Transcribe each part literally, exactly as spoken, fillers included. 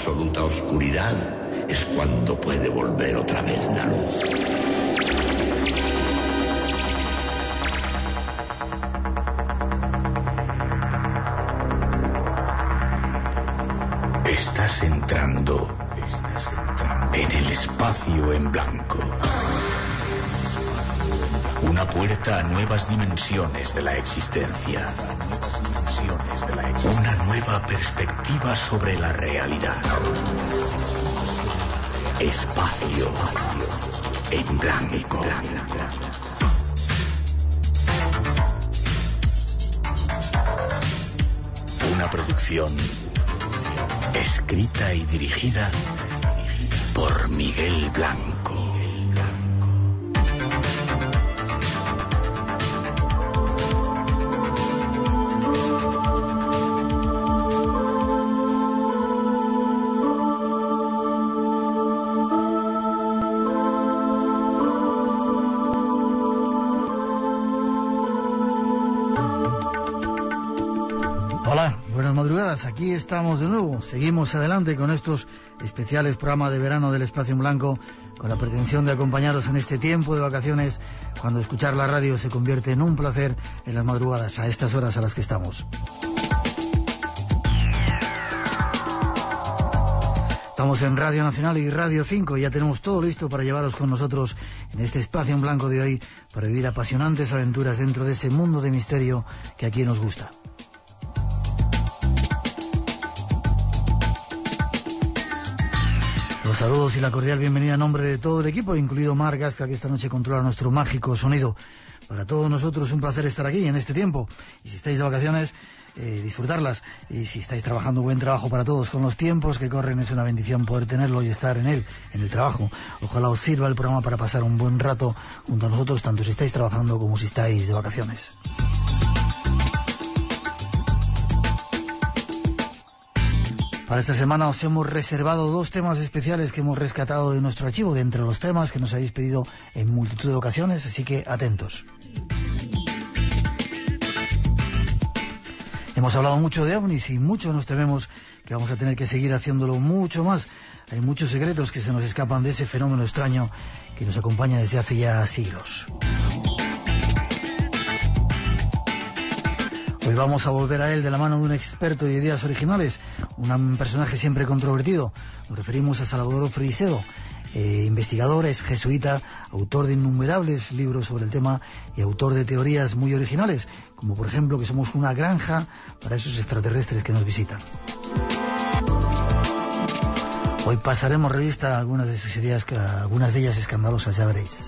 absoluta oscuridad es cuando puede volver otra vez la luz. Estás entrando, estás entrando en el espacio en blanco. Una puerta a nuevas dimensiones de la existencia. Una nueva perspectiva sobre la realidad. Espacio en blanco. Una producción escrita y dirigida por Miguel Blanco. Aquí estamos de nuevo, seguimos adelante con estos especiales programas de verano del Espacio en Blanco, con la pretensión de acompañaros en este tiempo de vacaciones, cuando escuchar la radio se convierte en un placer en las madrugadas, a estas horas a las que estamos. Estamos en Radio Nacional y Radio cinco y ya tenemos todo listo para llevaros con nosotros en este Espacio en Blanco de hoy, para vivir apasionantes aventuras dentro de ese mundo de misterio que aquí nos gusta. Los saludos y la cordial bienvenida en nombre de todo el equipo, incluido Marc Gasca, que esta noche controla nuestro mágico sonido. Para todos nosotros un placer estar aquí en este tiempo. Y si estáis de vacaciones, eh, disfrutarlas. Y si estáis trabajando, buen trabajo para todos. Con los tiempos que corren es una bendición poder tenerlo y estar en él, en el trabajo. Ojalá os sirva el programa para pasar un buen rato junto a nosotros, tanto si estáis trabajando como si estáis de vacaciones. Para esta semana os hemos reservado dos temas especiales que hemos rescatado de nuestro archivo, de entre los temas que nos habéis pedido en multitud de ocasiones, así que atentos. Hemos hablado mucho de ovnis y mucho nos tememos que vamos a tener que seguir haciéndolo mucho más. Hay muchos secretos que se nos escapan de ese fenómeno extraño que nos acompaña desde hace ya siglos. Hoy vamos a volver a él de la mano de un experto de ideas originales, un personaje siempre controvertido. Nos referimos a Salvador Freixedo, eh, investigador, es jesuita, autor de innumerables libros sobre el tema y autor de teorías muy originales, como por ejemplo que somos una granja para esos extraterrestres que nos visitan. Hoy pasaremos revista a algunas de sus ideas, algunas de ellas escandalosas, ya veréis.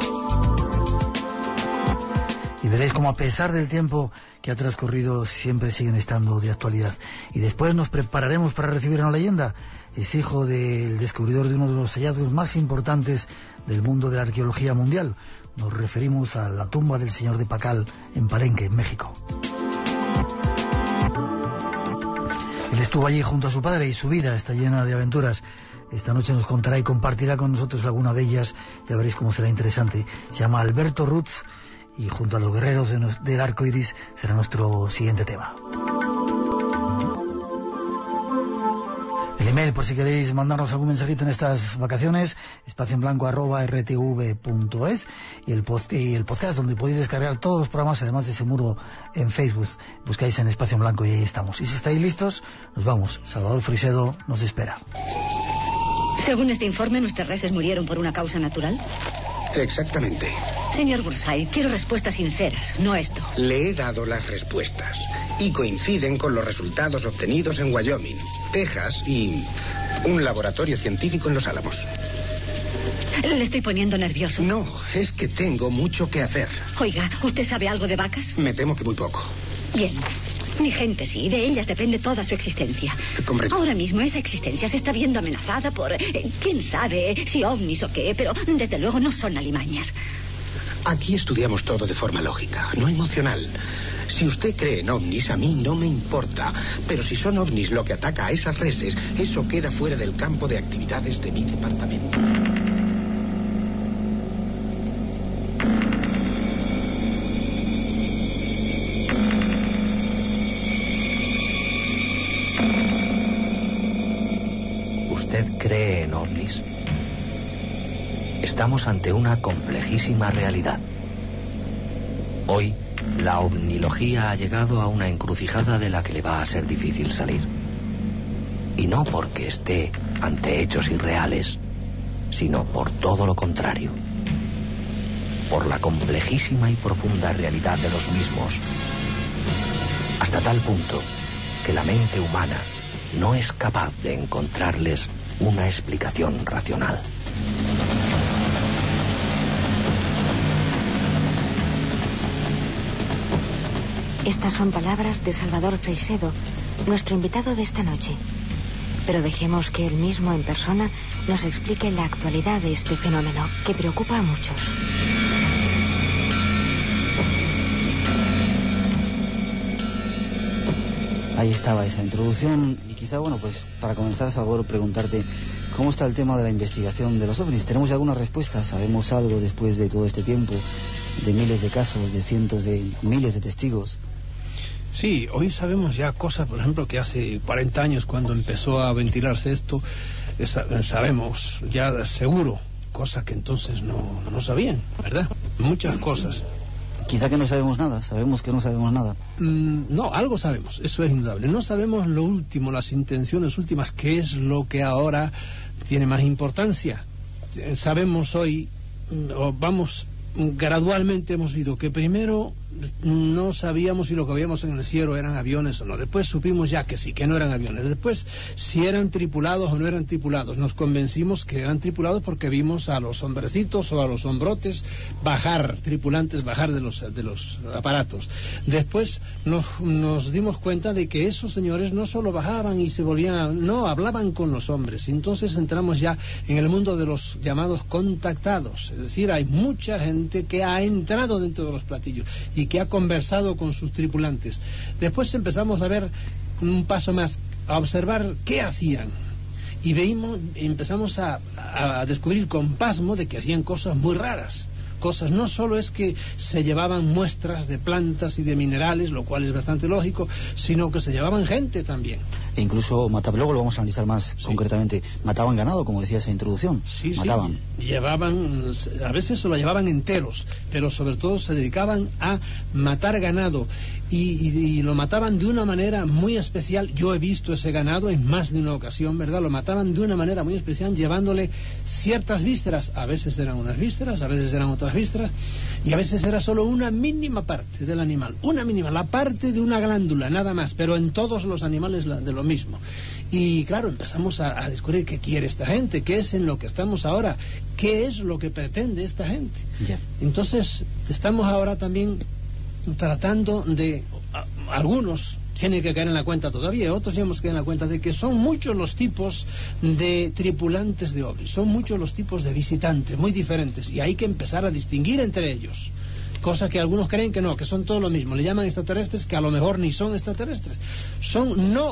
Y veréis cómo a pesar del tiempo que ha transcurrido siempre siguen estando de actualidad. Y después nos prepararemos para recibir a una leyenda. Es hijo del descubridor de uno de los hallazgos más importantes del mundo de la arqueología mundial. Nos referimos a la tumba del señor de Pacal en Palenque, en México. Él estuvo allí junto a su padre y su vida está llena de aventuras. Esta noche nos contará y compartirá con nosotros alguna de ellas. Ya veréis cómo será interesante. Se llama Alberto Ruz. Y junto a los guerreros de nos, del arco iris será nuestro siguiente tema. El email, por si queréis mandarnos algún mensajito en estas vacaciones, espacio en blanco arroba r t v punto es, y el, post, y el podcast donde podéis descargar todos los programas, además de ese muro en Facebook. Buscáis en Espacio en Blanco y ahí estamos. Y si estáis listos, nos vamos. Salvador Freixedo nos espera. Según este informe, nuestras reses murieron por una causa natural. Exactamente. Señor Bursay, quiero respuestas sinceras, no esto. Le he dado las respuestas y coinciden con los resultados obtenidos en Wyoming, Texas y un laboratorio científico en Los Álamos. Le estoy poniendo nervioso. No, es que tengo mucho que hacer. Oiga, ¿usted sabe algo de vacas? Me temo que muy poco. Bien. Mi gente sí, de ellas depende toda su existencia. Comprendo. Ahora mismo esa existencia se está viendo amenazada por... Eh, quién sabe si ovnis o qué, pero desde luego no son alimañas. Aquí estudiamos todo de forma lógica, no emocional. Si usted cree en ovnis, a mí no me importa. Pero si son ovnis lo que ataca a esas reses, eso queda fuera del campo de actividades de mi departamento. cree en ovnis? Estamos ante una complejísima realidad. Hoy, la ovnilogía ha llegado a una encrucijada de la que le va a ser difícil salir. Y no porque esté ante hechos irreales, sino por todo lo contrario. Por la complejísima y profunda realidad de los mismos. Hasta tal punto que la mente humana no es capaz de encontrarles una explicación racional. Estas son palabras de Salvador Freixedo, nuestro invitado de esta noche. Pero dejemos que él mismo en persona nos explique la actualidad de este fenómeno que preocupa a muchos. Ahí estaba esa introducción y quizá, bueno, pues para comenzar, Salvador, preguntarte cómo está el tema de la investigación de los ovnis. ¿Tenemos ya alguna respuesta? ¿Sabemos algo después de todo este tiempo, de miles de casos, de cientos de miles de testigos? Sí, hoy sabemos ya cosas, por ejemplo, que hace cuarenta años, cuando empezó a ventilarse esto, sabemos ya seguro cosas que entonces no, no sabían, ¿verdad? Muchas cosas. Quizá que no sabemos nada, sabemos que no sabemos nada. Mm, no, algo sabemos, eso es indudable. No sabemos lo último, las intenciones últimas, qué es lo que ahora tiene más importancia. Sabemos hoy, o vamos, gradualmente hemos visto que primero no sabíamos si lo que veíamos en el cielo eran aviones o no. Después supimos ya que sí, que no eran aviones. Después, si eran tripulados o no eran tripulados. Nos convencimos que eran tripulados porque vimos a los hombrecitos o a los hombrotes bajar, tripulantes bajar de los, de los aparatos. Después nos, nos dimos cuenta de que esos señores no solo bajaban y se volvían, no, hablaban con los hombres. Entonces entramos ya en el mundo de los llamados contactados. Es decir, hay mucha gente que ha entrado dentro de los platillos y que ha conversado con sus tripulantes. Después empezamos a ver un paso más, a observar qué hacían. Y veíamos, empezamos a, a descubrir con pasmo de que hacían cosas muy raras. Cosas, no solo es que se llevaban muestras de plantas y de minerales, lo cual es bastante lógico, sino que se llevaban gente también. E incluso mataban, luego lo vamos a analizar más sí. concretamente, mataban ganado, como decía esa introducción. Sí, mataban. Sí, llevaban, a veces se lo llevaban enteros, pero sobre todo se dedicaban a matar ganado. Y, y, y lo mataban de una manera muy especial. Yo he visto ese ganado en más de una ocasión, ¿verdad? Lo mataban de una manera muy especial, llevándole ciertas vísceras. A veces eran unas vísceras, a veces eran otras vísceras, y a veces era solo una mínima parte del animal, una mínima, la parte de una glándula, nada más, pero en todos los animales de lo mismo. Y claro, empezamos a, a descubrir qué quiere esta gente, qué es en lo que estamos ahora, qué es lo que pretende esta gente. Yeah. Entonces, estamos ahora también tratando de, a, algunos tienen que caer en la cuenta todavía, otros ya hemos caído en la cuenta de que son muchos los tipos de tripulantes de ovnis, son muchos los tipos de visitantes, muy diferentes, y hay que empezar a distinguir entre ellos, cosa que algunos creen que no, que son todo lo mismo, le llaman extraterrestres, que a lo mejor ni son extraterrestres, son no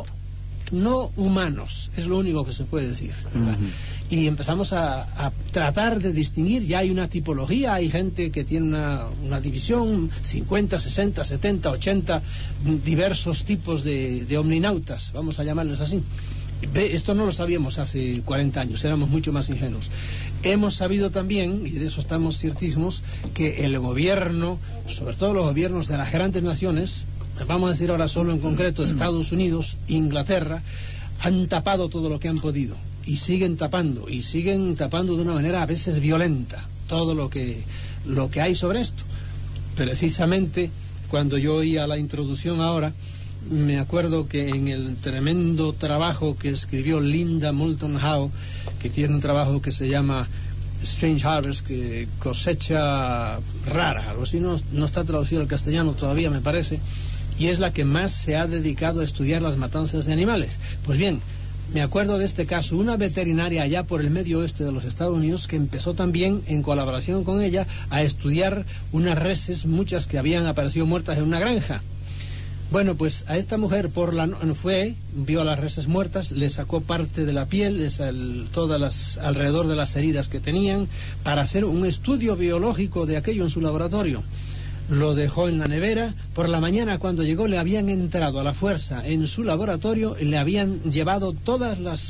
no humanos, es lo único que se puede decir, ¿verdad? Uh-huh. Y empezamos a, a tratar de distinguir, ya hay una tipología, hay gente que tiene una, una división, cincuenta, sesenta, setenta, ochenta diversos tipos de, de omninautas, vamos a llamarlos así. Esto no lo sabíamos hace cuarenta años, éramos mucho más ingenuos. Hemos sabido también, y de eso estamos ciertísimos, que el gobierno, sobre todo los gobiernos de las grandes naciones, vamos a decir ahora solo en concreto Estados Unidos, Inglaterra, han tapado todo lo que han podido y siguen tapando y siguen tapando de una manera a veces violenta todo lo que lo que hay sobre esto. Precisamente cuando yo oía la introducción ahora, me acuerdo que en el tremendo trabajo que escribió Linda Moulton Howe, que tiene un trabajo que se llama Strange Harvest, que cosecha rara, algo así, no, no está traducido al castellano todavía, me parece, y es la que más se ha dedicado a estudiar las matanzas de animales. Pues bien, me acuerdo de este caso, una veterinaria allá por el medio oeste de los Estados Unidos que empezó también, en colaboración con ella, a estudiar unas reses, muchas que habían aparecido muertas en una granja. Bueno, pues a esta mujer por la no, fue, vio a las reses muertas, le sacó parte de la piel, es el, todas las, alrededor de las heridas que tenían, para hacer un estudio biológico de aquello en su laboratorio. Lo dejó en la nevera. Por la mañana, cuando llegó, le habían entrado a la fuerza en su laboratorio y le habían llevado todas las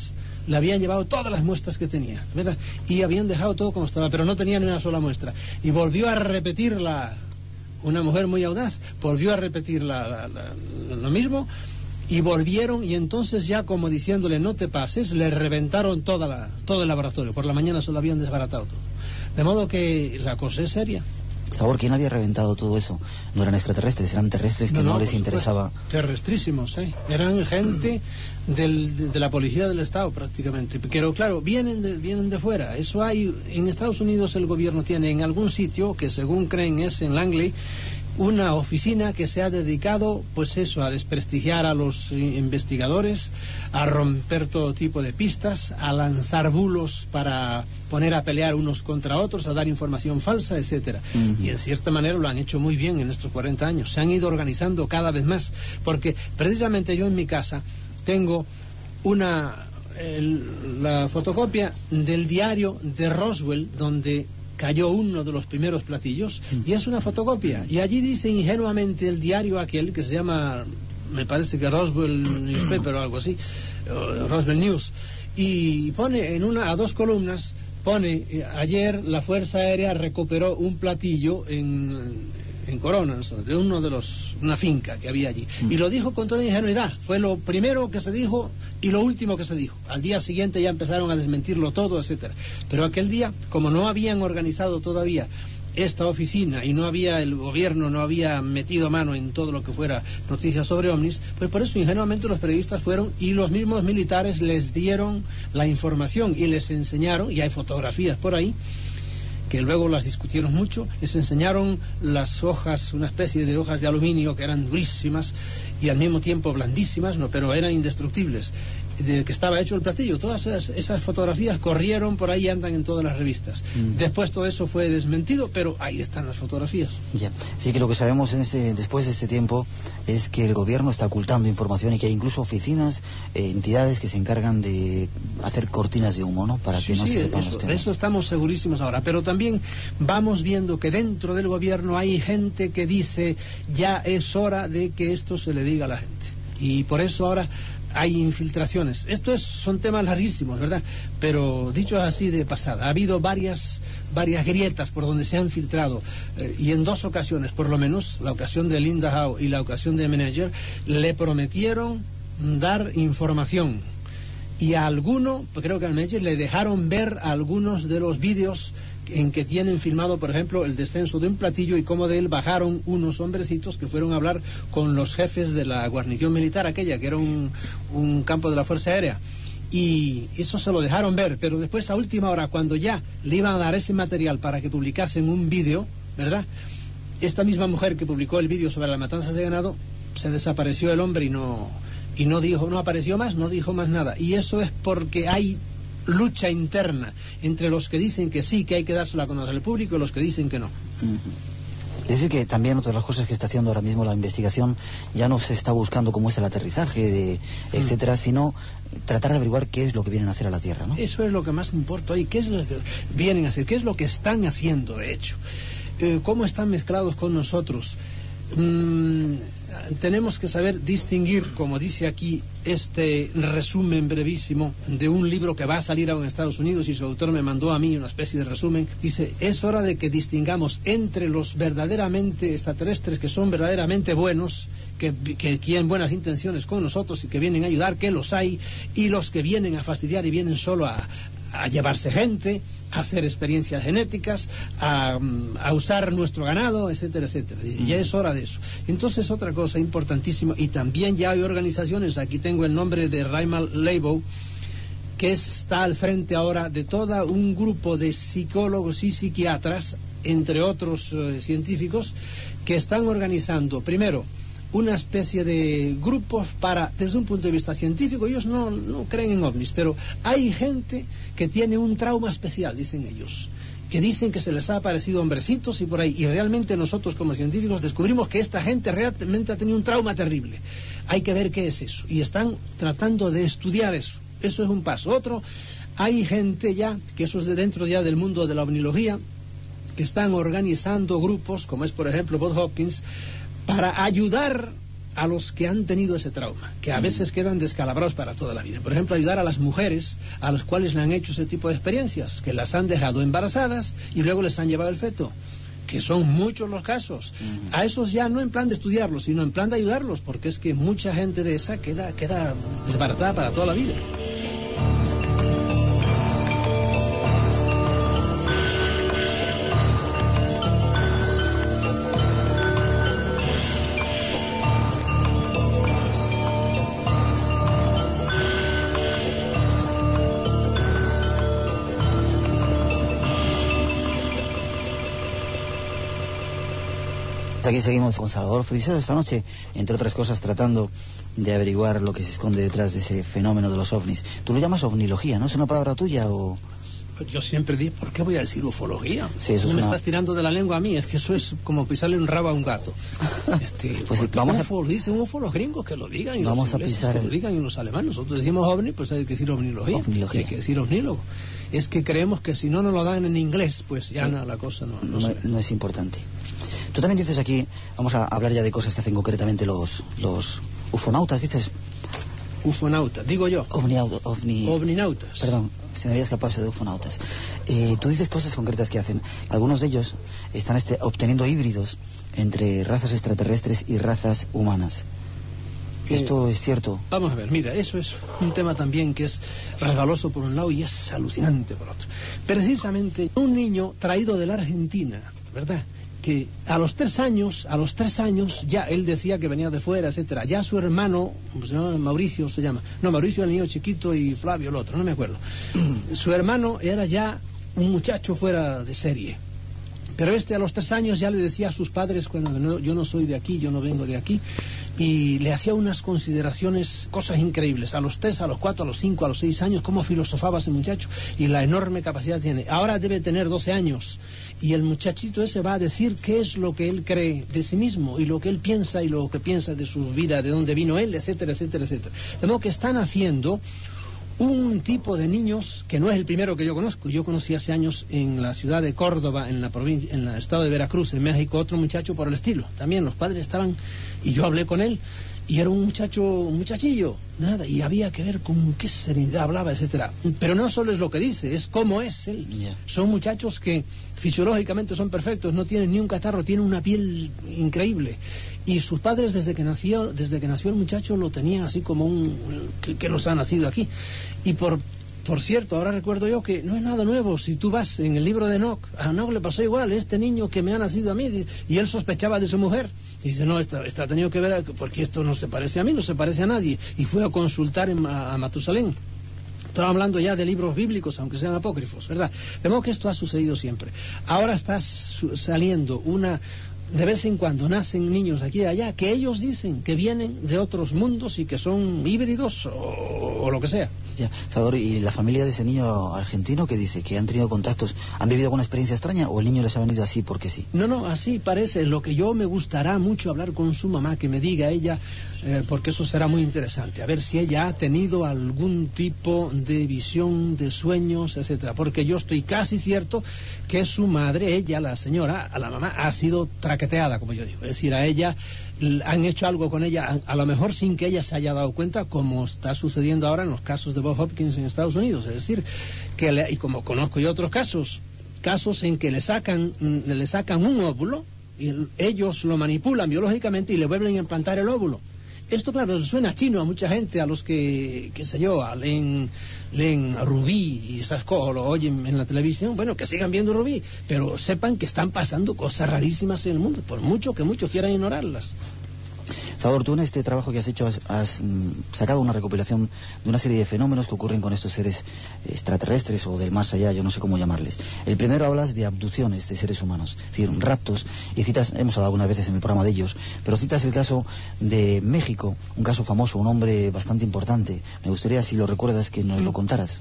le habían llevado todas las muestras que tenía, ¿verdad? Y habían dejado todo como estaba, pero no tenía ni una sola muestra. Y volvió a repetirla, una mujer muy audaz, volvió a repetir la, la, la, lo mismo, y volvieron, y entonces ya como diciéndole no te pases, le reventaron toda la, todo el laboratorio. Por la mañana se lo habían desbaratado todo. De modo que la cosa es seria. Sabor, ¿quién había reventado todo eso? No eran extraterrestres, eran terrestres que no, no, no les interesaba. Terrestrísimos, ¿eh? Eran gente del, de, de la policía del Estado prácticamente. Pero claro, vienen de, vienen de fuera. Eso hay, en Estados Unidos el gobierno tiene en algún sitio, que según creen es en Langley, una oficina que se ha dedicado, pues eso, a desprestigiar a los investigadores, a romper todo tipo de pistas, a lanzar bulos para poner a pelear unos contra otros, a dar información falsa, etcétera. Uh-huh. Y en cierta manera lo han hecho muy bien en estos cuarenta años. Se han ido organizando cada vez más, porque precisamente yo en mi casa tengo una el, la fotocopia del diario de Roswell, donde cayó uno de los primeros platillos, y es una fotocopia, y allí dice ingenuamente el diario aquel que se llama, me parece que Roswell Newspaper o algo así, Roswell News, y pone en una a dos columnas, pone eh, ayer la Fuerza Aérea recuperó un platillo en en Corona, de uno de los, una finca que había allí, y lo dijo con toda ingenuidad. Fue lo primero que se dijo y lo último que se dijo. Al día siguiente ya empezaron a desmentirlo todo, etcétera. Pero aquel día, como no habían organizado todavía esta oficina y no había, el gobierno no había metido mano en todo lo que fuera noticias sobre ovnis, pues por eso ingenuamente los periodistas fueron, y los mismos militares les dieron la información y les enseñaron, y hay fotografías por ahí que luego las discutieron mucho, les enseñaron las hojas, una especie de hojas de aluminio que eran durísimas y al mismo tiempo blandísimas, no, pero eran indestructibles, de que estaba hecho el platillo. Todas esas, esas fotografías corrieron por ahí, andan en todas las revistas. Mm. Después todo eso fue desmentido, pero ahí están las fotografías. Ya, sí, que lo que sabemos en este, después de este tiempo es que el gobierno está ocultando información y que hay incluso oficinas, eh, entidades que se encargan de hacer cortinas de humo, ¿no? Para que sí, no sí, se sepan eso, los temas. Eso estamos segurísimos ahora, pero también vamos viendo que dentro del gobierno hay gente que dice ya es hora de que esto se le diga a la gente, y por eso ahora hay infiltraciones. Esto es, son temas larguísimos, ¿verdad? Pero dicho así de pasada, ha habido varias varias grietas por donde se han filtrado, eh, y en dos ocasiones, por lo menos, la ocasión de Linda Howe y la ocasión de Menager, le prometieron dar información, y a alguno, creo que al Menager, le dejaron ver algunos de los vídeos en que tienen filmado, por ejemplo, el descenso de un platillo y cómo de él bajaron unos hombrecitos que fueron a hablar con los jefes de la guarnición militar aquella, que era un, un campo de la Fuerza Aérea. Y eso se lo dejaron ver, pero después a última hora, cuando ya le iban a dar ese material para que publicasen un vídeo, ¿verdad? Esta misma mujer que publicó el vídeo sobre las matanzas de ganado, se desapareció el hombre y no, y no dijo, no apareció más, no dijo más nada. Y eso es porque hay lucha interna entre los que dicen que sí, que hay que dárselo a conocer al público, y los que dicen que no. Uh-huh. Es decir, que también otra de las cosas que está haciendo ahora mismo la investigación ya no se está buscando cómo es el aterrizaje, de, etcétera, mm. sino tratar de averiguar qué es lo que vienen a hacer a la Tierra, ¿no? Eso es lo que más importa hoy, qué es lo que vienen a hacer, qué es lo que están haciendo, de hecho, eh, cómo están mezclados con nosotros. Mm, tenemos que saber distinguir, como dice aquí este resumen brevísimo de un libro que va a salir ahora en Estados Unidos, y su autor me mandó a mí una especie de resumen. Dice, es hora de que distingamos entre los verdaderamente extraterrestres, que son verdaderamente buenos, que, que tienen buenas intenciones con nosotros y que vienen a ayudar, que los hay, y los que vienen a fastidiar y vienen solo a, a llevarse gente, a hacer experiencias genéticas, a, a usar nuestro ganado, etcétera, etcétera. Y ya es hora de eso. Entonces, otra cosa importantísima, y también ya hay organizaciones, aquí tengo el nombre de Raymond Leibow, que está al frente ahora de todo un grupo de psicólogos y psiquiatras, entre otros eh, científicos, que están organizando, primero, una especie de grupos para, desde un punto de vista científico, ellos no, no creen en ovnis, pero hay gente que tiene un trauma especial, dicen ellos, que dicen que se les ha aparecido hombrecitos y por ahí, y realmente nosotros como científicos descubrimos que esta gente realmente ha tenido un trauma terrible. Hay que ver qué es eso, y están tratando de estudiar eso. Eso es un paso. Otro, hay gente ya, que eso es de dentro ya del mundo de la ovnilogía, que están organizando grupos, como es por ejemplo Bob Hopkins, para ayudar a los que han tenido ese trauma, que a veces quedan descalabrados para toda la vida. Por ejemplo, ayudar a las mujeres a las cuales le han hecho ese tipo de experiencias, que las han dejado embarazadas y luego les han llevado el feto, que son muchos los casos. Uh-huh. A esos ya no en plan de estudiarlos, sino en plan de ayudarlos, porque es que mucha gente de esa queda, queda desbaratada para toda la vida. Aquí seguimos con Salvador Freixedo esta noche, entre otras cosas tratando de averiguar lo que se esconde detrás de ese fenómeno de los ovnis. Tú lo llamas ovnilogía, ¿no? ¿Es una palabra tuya o...? Yo siempre digo, ¿por qué voy a decir ufología? Sí, eso no es me una... estás tirando de la lengua a mí, es que eso es como pisarle un rabo a un gato. Este, pues vamos ufo, a... Dicen ufo los gringos que lo digan, y vamos los ingleses a pisar que el... lo digan, y los alemanes. Nosotros decimos ovni, pues hay que decir ovnilogía, ovnilogía. hay que decir ovnílogo. Es que creemos que si no nos lo dan en inglés, pues ya sí. no, la cosa no, no, no, no es importante. Tú también dices aquí, vamos a hablar ya de cosas que hacen concretamente los, los ufonautas, dices. Ufonautas, digo yo. Ovni, ovni, Ovninautas. Perdón, se me había escapado eso de ufonautas. Eh, tú dices cosas concretas que hacen. Algunos de ellos están este, obteniendo híbridos entre razas extraterrestres y razas humanas. ¿Esto eh, es cierto? Vamos a ver, mira, eso es un tema también que es resbaloso por un lado y es alucinante por otro. Precisamente un niño traído de la Argentina, ¿verdad?, que a los tres años, a los tres años, ya él decía que venía de fuera, etcétera. Ya su hermano, se llama Mauricio se llama, no, Mauricio el niño chiquito y Flavio el otro, no me acuerdo. Su hermano era ya un muchacho fuera de serie. Pero este a los tres años ya le decía a sus padres, cuando no, yo no soy de aquí, yo no vengo de aquí, y le hacía unas consideraciones, cosas increíbles. A los tres, a los cuatro, a los cinco, a los seis años, cómo filosofaba ese muchacho y la enorme capacidad tiene. Ahora debe tener doce años y el muchachito ese va a decir qué es lo que él cree de sí mismo y lo que él piensa y lo que piensa de su vida, de dónde vino él, etcétera, etcétera, etcétera. De modo que están haciendo un tipo de niños que no es el primero que yo conozco. Yo conocí hace años en la ciudad de Córdoba, en la provincia, en el estado de Veracruz, en México, otro muchacho por el estilo. También los padres estaban, y yo hablé con él, y era un muchacho, un muchachillo, nada, y había que ver con qué serenidad hablaba, etcétera. Pero no solo es lo que dice, es cómo es él. Yeah. Son muchachos que fisiológicamente son perfectos, no tienen ni un catarro, tienen una piel increíble. Y sus padres desde que nació, desde que nació el muchacho lo tenían así como un que, que los ha nacido aquí. Y por Por cierto, ahora recuerdo yo que no es nada nuevo. Si tú vas en el libro de Enoch, a Enoch le pasó igual, este niño que me ha nacido a mí, y él sospechaba de su mujer. Y dice, no, esta, esta ha tenido que ver, porque esto no se parece a mí, no se parece a nadie. Y fue a consultar en, a, a Matusalén. Estoy hablando ya de libros bíblicos, aunque sean apócrifos, ¿verdad? De modo que esto ha sucedido siempre. Ahora está saliendo una... De vez en cuando nacen niños aquí y allá que ellos dicen que vienen de otros mundos y que son híbridos o, o lo que sea. Ya, Salvador, ¿y la familia de ese niño argentino que dice que han tenido contactos, han vivido alguna experiencia extraña o el niño les ha venido así porque sí? No, no, así parece. Lo que yo me gustará mucho hablar con su mamá, que me diga ella, eh, porque eso será muy interesante, a ver si ella ha tenido algún tipo de visión, de sueños, etcétera. Porque yo estoy casi cierto que su madre, ella, la señora, a la mamá, ha sido traqueteada, como yo digo. Es decir, a ella han hecho algo con ella, a, a lo mejor sin que ella se haya dado cuenta, como está sucediendo ahora en los casos de Bob Hopkins en Estados Unidos. Es decir, que le, y como conozco yo otros casos, casos en que le sacan, le sacan un óvulo y ellos lo manipulan biológicamente y le vuelven a implantar el óvulo. Esto, claro, suena chino a mucha gente, a los que, qué sé yo, leen, leen Rubí y esas cosas, lo oyen en la televisión, bueno, que sigan viendo Rubí, pero sepan que están pasando cosas rarísimas en el mundo, por mucho que muchos quieran ignorarlas. Salvador, tú en este trabajo que has hecho has, has mm, sacado una recopilación de una serie de fenómenos que ocurren con estos seres extraterrestres o del más allá, yo no sé cómo llamarles. El primero hablas de abducciones de seres humanos, es decir, raptos, y citas, hemos hablado algunas veces en el programa de ellos, pero citas el caso de México, un caso famoso, un hombre bastante importante. Me gustaría, si lo recuerdas, que nos lo contaras.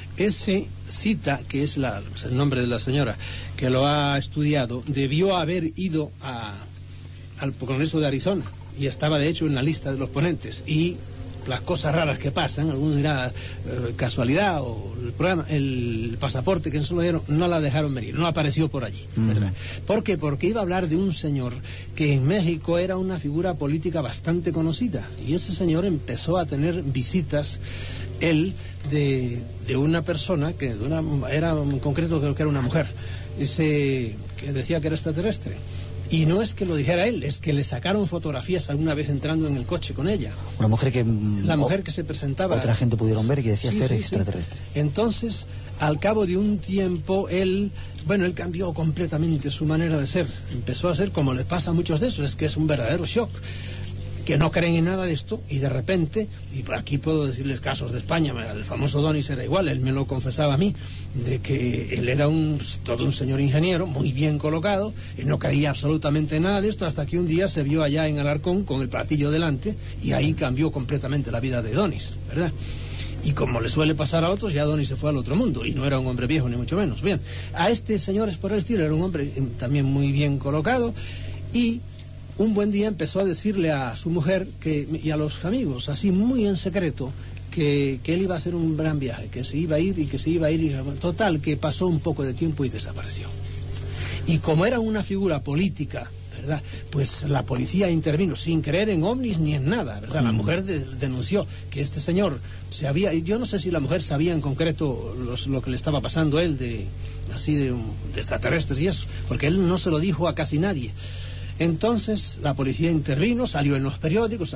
Ese cita, que es la, el nombre de la señora que lo ha estudiado, debió haber ido a, al Congreso de Arizona y estaba de hecho en la lista de los ponentes y las cosas raras que pasan, algunos dirán eh, casualidad, o el programa, el pasaporte que solo dieron, no la dejaron venir, no apareció por allí, ¿verdad? Uh-huh. ¿Por qué? Porque iba a hablar de un señor que en México era una figura política bastante conocida, y ese señor empezó a tener visitas, él, de, de una persona, que de una, era en concreto creo que era una mujer, ese, que decía que era extraterrestre. Y no es que lo dijera él, es que le sacaron fotografías alguna vez entrando en el coche con ella. Una mujer que... La mujer que se presentaba... Otra gente pudieron ver y que decía sí, ser sí, extraterrestre. Sí. Entonces, al cabo de un tiempo, él... Bueno, él cambió completamente su manera de ser. Empezó a ser como le pasa a muchos de esos, es que es un verdadero shock. Que no creen en nada de esto, y de repente, y aquí puedo decirles casos de España, el famoso Donis era igual, él me lo confesaba a mí, de que él era un todo un señor ingeniero, muy bien colocado, y no creía absolutamente nada de esto, hasta que un día se vio allá en Alarcón con el platillo delante, y ahí cambió completamente la vida de Donis, ¿verdad? Y como le suele pasar a otros, ya Donis se fue al otro mundo, y no era un hombre viejo, ni mucho menos. Bien, a este señor es por el estilo, era un hombre también muy bien colocado, y... un buen día empezó a decirle a su mujer que, y a los amigos, así muy en secreto, que, que él iba a hacer un gran viaje, que se iba a ir y que se iba a ir. Y, total, que pasó un poco de tiempo y desapareció. Y como era una figura política, ¿verdad?, pues la policía intervino sin creer en ovnis ni en nada, ¿verdad? La mujer de, denunció que este señor se había... Yo no sé si la mujer sabía en concreto los, lo que le estaba pasando a él, de, así de, de extraterrestres y eso, porque él no se lo dijo a casi nadie. Entonces la policía intervino, salió en los periódicos,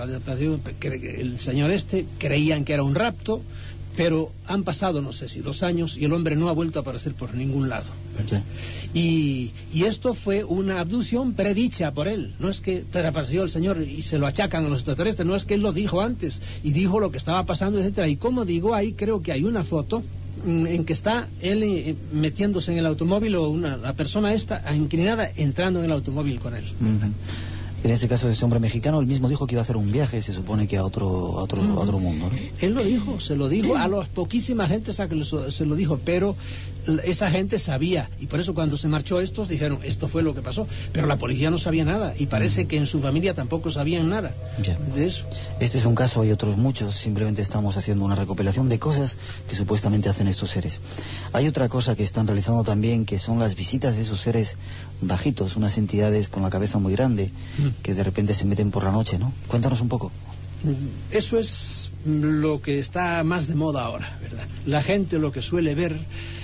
el señor este creían que era un rapto, pero han pasado no sé si dos años y el hombre no ha vuelto a aparecer por ningún lado. Sí. Y, y esto fue una abducción predicha por él, no es que apareció el señor y se lo achacan a los extraterrestres, no es que él lo dijo antes y dijo lo que estaba pasando, etcétera. Y como digo, ahí creo que hay una foto en que está él eh, metiéndose en el automóvil, o una, la persona esta inclinada entrando en el automóvil con él. Uh-huh. En este caso, ese hombre mexicano, él mismo dijo que iba a hacer un viaje, se supone que a otro a otro, uh-huh. a otro mundo, ¿no? Él lo dijo, se lo dijo a los poquísima gente se lo dijo, pero esa gente sabía, y por eso cuando se marchó estos dijeron, esto fue lo que pasó, pero la policía no sabía nada, y parece uh-huh. que en su familia tampoco sabían nada ya. de eso. Este es un caso, hay otros muchos, simplemente estamos haciendo una recopilación de cosas que supuestamente hacen estos seres. Hay otra cosa que están realizando también, que son las visitas de esos seres bajitos, unas entidades con la cabeza muy grande, uh-huh. que de repente se meten por la noche, ¿no? Cuéntanos un poco. Eso es lo que está más de moda ahora, ¿verdad? La gente lo que suele ver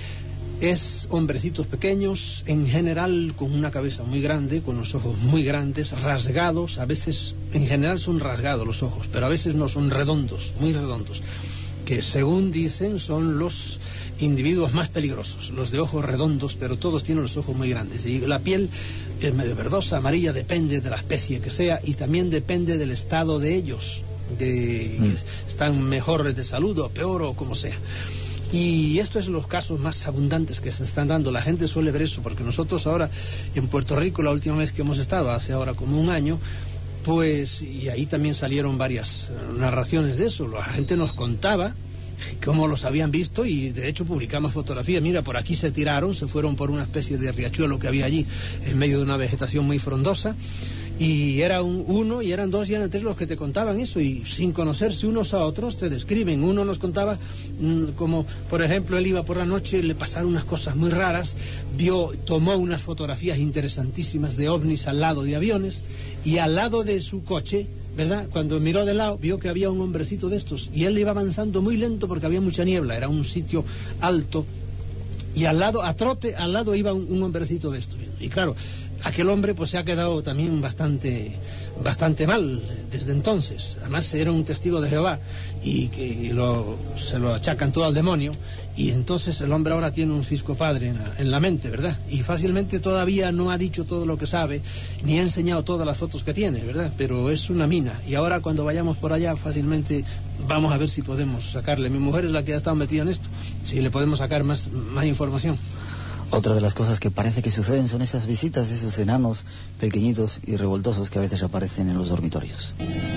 es hombrecitos pequeños, en general con una cabeza muy grande, con los ojos muy grandes, rasgados, a veces, en general son rasgados los ojos, pero a veces no, son redondos, muy redondos, que según dicen son los individuos más peligrosos, los de ojos redondos, pero todos tienen los ojos muy grandes, y la piel es medio verdosa, amarilla, depende de la especie que sea, y también depende del estado de ellos, de mm. que están mejor de salud o peor o como sea. Y esto es los casos más abundantes que se están dando. La gente suele ver eso, porque nosotros ahora en Puerto Rico, la última vez que hemos estado, hace ahora como un año, pues, y ahí también salieron varias narraciones de eso. La gente nos contaba cómo los habían visto, y de hecho publicamos fotografías. Mira, por aquí se tiraron, se fueron por una especie de riachuelo que había allí en medio de una vegetación muy frondosa, y era un, uno y eran dos y eran tres los que te contaban eso, y sin conocerse unos a otros te describen. Uno nos contaba mmm, como por ejemplo él iba por la noche, le pasaron unas cosas muy raras, vio, tomó unas fotografías interesantísimas de ovnis al lado de aviones, y al lado de su coche, ¿verdad?, cuando miró de lado vio que había un hombrecito de estos, y él iba avanzando muy lento porque había mucha niebla, era un sitio alto, y al lado, a trote, al lado iba un, un hombrecito de estos. Y claro, aquel hombre pues se ha quedado también bastante bastante mal desde entonces. Además era un testigo de Jehová, y que lo, se lo achacan todo al demonio, y entonces el hombre ahora tiene un fisco padre en la, en la mente, ¿verdad? Y fácilmente todavía no ha dicho todo lo que sabe, ni ha enseñado todas las fotos que tiene, ¿verdad? Pero es una mina, y ahora cuando vayamos por allá fácilmente vamos a ver si podemos sacarle. Mi mujer es la que ha estado metida en esto, si le podemos sacar más, más información. Otra de las cosas que parece que suceden son esas visitas de esos enanos pequeñitos y revoltosos que a veces aparecen en los dormitorios.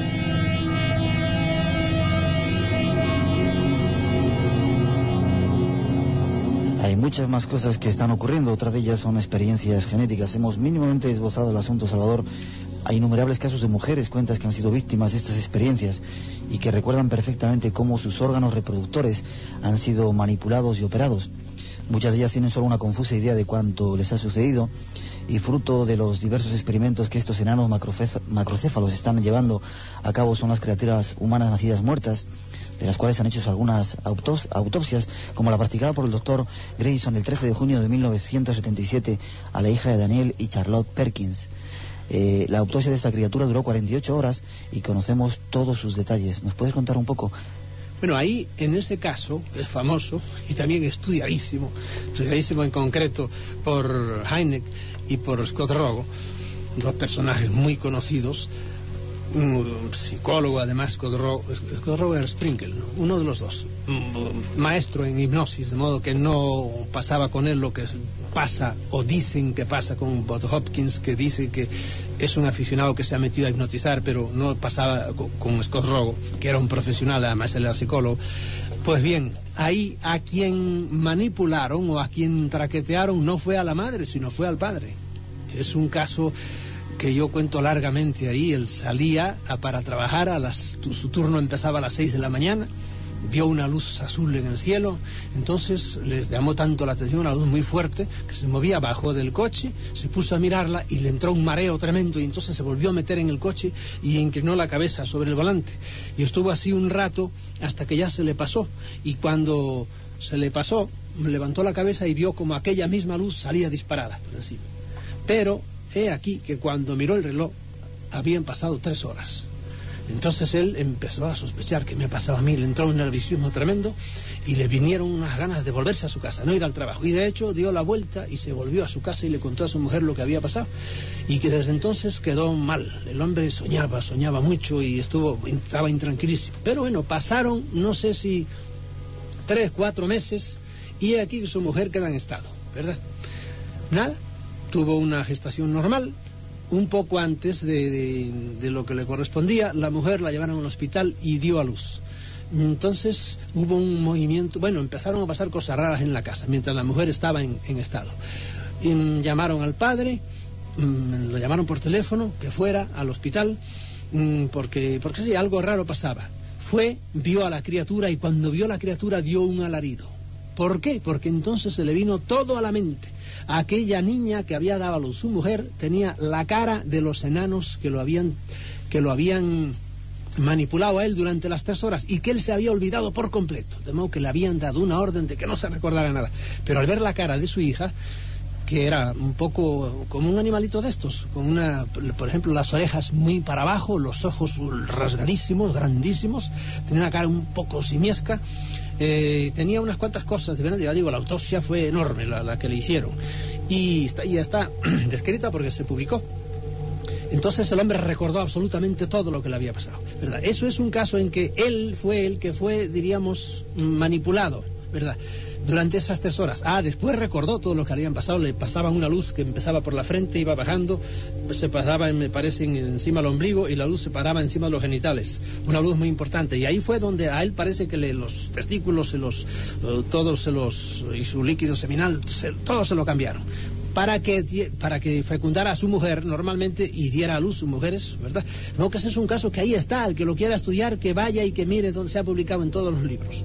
Hay muchas más cosas que están ocurriendo, otras de ellas son experiencias genéticas. Hemos mínimamente esbozado el asunto, Salvador, Hay innumerables casos de mujeres, cuentas, que han sido víctimas de estas experiencias y que recuerdan perfectamente cómo sus órganos reproductores han sido manipulados y operados. Muchas de ellas tienen solo una confusa idea de cuánto les ha sucedido, y fruto de los diversos experimentos que estos enanos macrocéfalos están llevando a cabo son las criaturas humanas nacidas muertas, de las cuales han hecho algunas autos autopsias, como la practicada por el doctor Grayson el trece de junio de mil novecientos setenta y siete a la hija de Daniel y Charlotte Perkins. Eh, la autopsia de esta criatura duró cuarenta y ocho horas y conocemos todos sus detalles. ¿Nos puedes contar un poco? Bueno, ahí, en ese caso, es famoso y también estudiadísimo, estudiadísimo en concreto por Hynek y por Scott Rogo, dos personajes muy conocidos, un psicólogo además, Scott Rogo, Scott Rogo era Sprinkle, ¿no? Uno de los dos, maestro en hipnosis, de modo que no pasaba con él lo que pasa o dicen que pasa con Bob Hopkins, que dice que es un aficionado que se ha metido a hipnotizar, pero no pasaba con, con Scott Rogo, que era un profesional, además él era psicólogo. Pues bien, ahí a quien manipularon o a quien traquetearon no fue a la madre, sino fue al padre. Es un caso que yo cuento largamente ahí. Él salía a, para trabajar, a las, su turno empezaba a las seis de la mañana, vio una luz azul en el cielo, entonces les llamó tanto la atención, una luz muy fuerte, que se movía abajo del coche, se puso a mirarla y le entró un mareo tremendo, y entonces se volvió a meter en el coche y inclinó la cabeza sobre el volante, y estuvo así un rato hasta que ya se le pasó, y cuando se le pasó, levantó la cabeza y vio como aquella misma luz salía disparada por encima. Pero he aquí que cuando miró el reloj habían pasado tres horas. Entonces él empezó a sospechar que me pasaba a mí, le entró un nerviosismo tremendo y le vinieron unas ganas de volverse a su casa, no ir al trabajo. Y de hecho dio la vuelta y se volvió a su casa y le contó a su mujer lo que había pasado. Y que desde entonces quedó mal. El hombre soñaba, soñaba mucho y estuvo, estaba intranquilísimo. Pero bueno, pasaron, no sé si tres, cuatro meses, y aquí su mujer queda en estado, ¿verdad? Nada, tuvo una gestación normal. Un poco antes de, de, de lo que le correspondía, la mujer la llevaron al hospital y dio a luz. Entonces hubo un movimiento, bueno, empezaron a pasar cosas raras en la casa, mientras la mujer estaba en, en estado. Y llamaron al padre, lo llamaron por teléfono, que fuera al hospital, porque, porque sí, algo raro pasaba. Fue, vio a la criatura, y cuando vio a la criatura dio un alarido. ¿Por qué? Porque entonces se le vino todo a la mente. Aquella niña que había dado a luz su mujer tenía la cara de los enanos que lo habían que lo habían manipulado a él durante las tres horas, y que él se había olvidado por completo, de modo que le habían dado una orden de que no se recordara nada. Pero al ver la cara de su hija, que era un poco como un animalito de estos, con una, por ejemplo, las orejas muy para abajo, los ojos rasgadísimos, grandísimos, tenía una cara un poco simiesca. Eh, tenía unas cuantas cosas, de verdad, ya digo, la autopsia fue enorme la, la que le hicieron, y está, ya está descrita porque se publicó. Entonces el hombre recordó absolutamente todo lo que le había pasado, ¿verdad? Eso es un caso en que él fue el que fue, diríamos, manipulado, ¿verdad?, durante esas tres horas. Ah, después recordó todo lo que le habían pasado. Le pasaban una luz que empezaba por la frente, iba bajando, se pasaba, me parece, encima del ombligo, y la luz se paraba encima de los genitales. Una luz muy importante. Y ahí fue donde a él parece que le, los testículos, se los, todos se los, y su líquido seminal, se, todo se lo cambiaron. Para que, para que fecundara a su mujer normalmente y diera a luz sus mujeres, ¿verdad? No, que ese es un caso que ahí está. El que lo quiera estudiar, que vaya y que mire donde se ha publicado en todos los libros.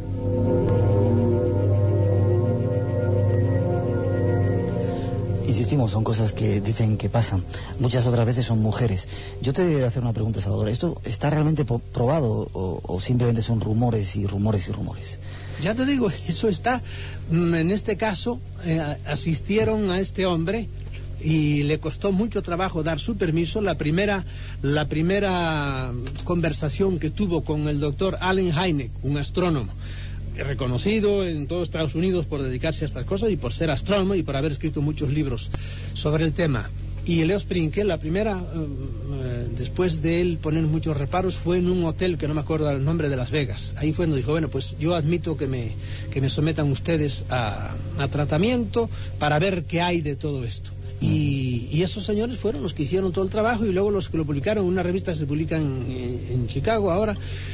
Insistimos, son cosas que dicen que pasan. Muchas otras veces son mujeres. Yo te voy a hacer una pregunta, Salvador. ¿Esto está realmente probado o, o simplemente son rumores y rumores y rumores? Ya te digo, eso está. En este caso, eh, asistieron a este hombre y le costó mucho trabajo dar su permiso. La primera, la primera conversación que tuvo con el doctor Allen Hynek, un astrónomo reconocido en todos Estados Unidos por dedicarse a estas cosas y por ser astrónomo y por haber escrito muchos libros sobre el tema. Y Leo Sprinkel, la primera, eh, después de él poner muchos reparos, fue en un hotel que no me acuerdo el nombre, de Las Vegas. Ahí fue donde dijo, bueno, pues yo admito que me, que me sometan ustedes a, a tratamiento para ver qué hay de todo esto. Y, y esos señores fueron los que hicieron todo el trabajo, y luego los que lo publicaron en una revista que se publica en, en Chicago ahora,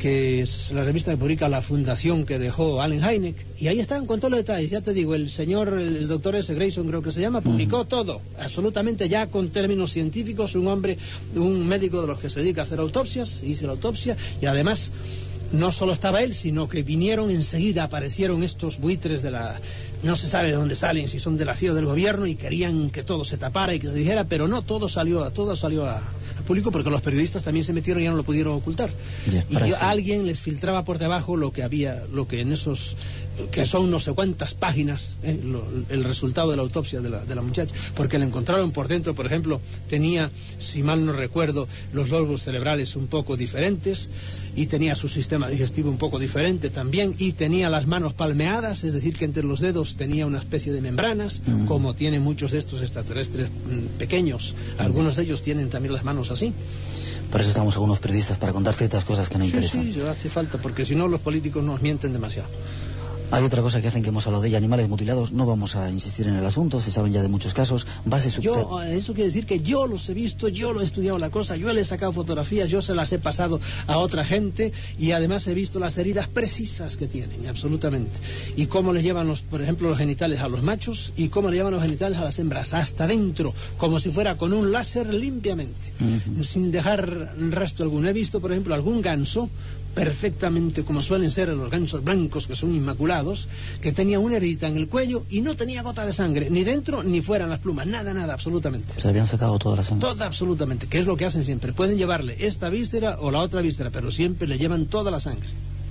que es la revista que publica la fundación que dejó Allen Hynek, y ahí están con todos los detalles. Ya te digo, el señor, el doctor S. Grayson creo que se llama, publicó uh-huh. todo, absolutamente ya con términos científicos, un hombre, un médico de los que se dedica a hacer autopsias, hizo la autopsia, y además no solo estaba él, sino que vinieron enseguida, aparecieron estos buitres de la... no se sabe de dónde salen, si son de la C I O del gobierno, y querían que todo se tapara y que se dijera, pero no, todo salió, todo salió a, a público, porque los periodistas también se metieron y ya no lo pudieron ocultar. Yeah, y yo, alguien les filtraba por debajo lo que había, lo que en esos, que son no sé cuántas páginas, eh, lo, el resultado de la autopsia de la, de la muchacha, porque le encontraron por dentro, por ejemplo, tenía, si mal no recuerdo, los lóbulos cerebrales un poco diferentes, y tenía su sistema digestivo un poco diferente también, y tenía las manos palmeadas, es decir, que entre los dedos tenía una especie de membranas, mm. como tienen muchos de estos extraterrestres mm, pequeños. Algunos de ellos tienen también las manos así. Por eso estamos algunos periodistas, para contar ciertas cosas que nos sí, interesan. Sí, hace falta, porque si no los políticos nos mienten demasiado. Hay otra cosa que hacen, que hemos hablado de ella, animales mutilados. No vamos a insistir en el asunto, se saben ya de muchos casos. Bases subterráneas. Yo, eso quiere decir que yo los he visto, yo lo he estudiado la cosa, yo le he sacado fotografías, yo se las he pasado a otra gente, y además he visto las heridas precisas que tienen, absolutamente. Y cómo le llevan, los, por ejemplo, los genitales a los machos, y cómo le llevan los genitales a las hembras, hasta dentro, como si fuera con un láser limpiamente, uh-huh. sin dejar resto alguno. He visto, por ejemplo, algún ganso, perfectamente como suelen ser los gansos blancos, que son inmaculados, que tenía una herida en el cuello y no tenía gota de sangre, ni dentro ni fuera en las plumas, nada, nada, absolutamente. Se habían sacado toda la sangre. Toda, absolutamente, que es lo que hacen siempre. Pueden llevarle esta víscera o la otra víscera, pero siempre le llevan toda la sangre.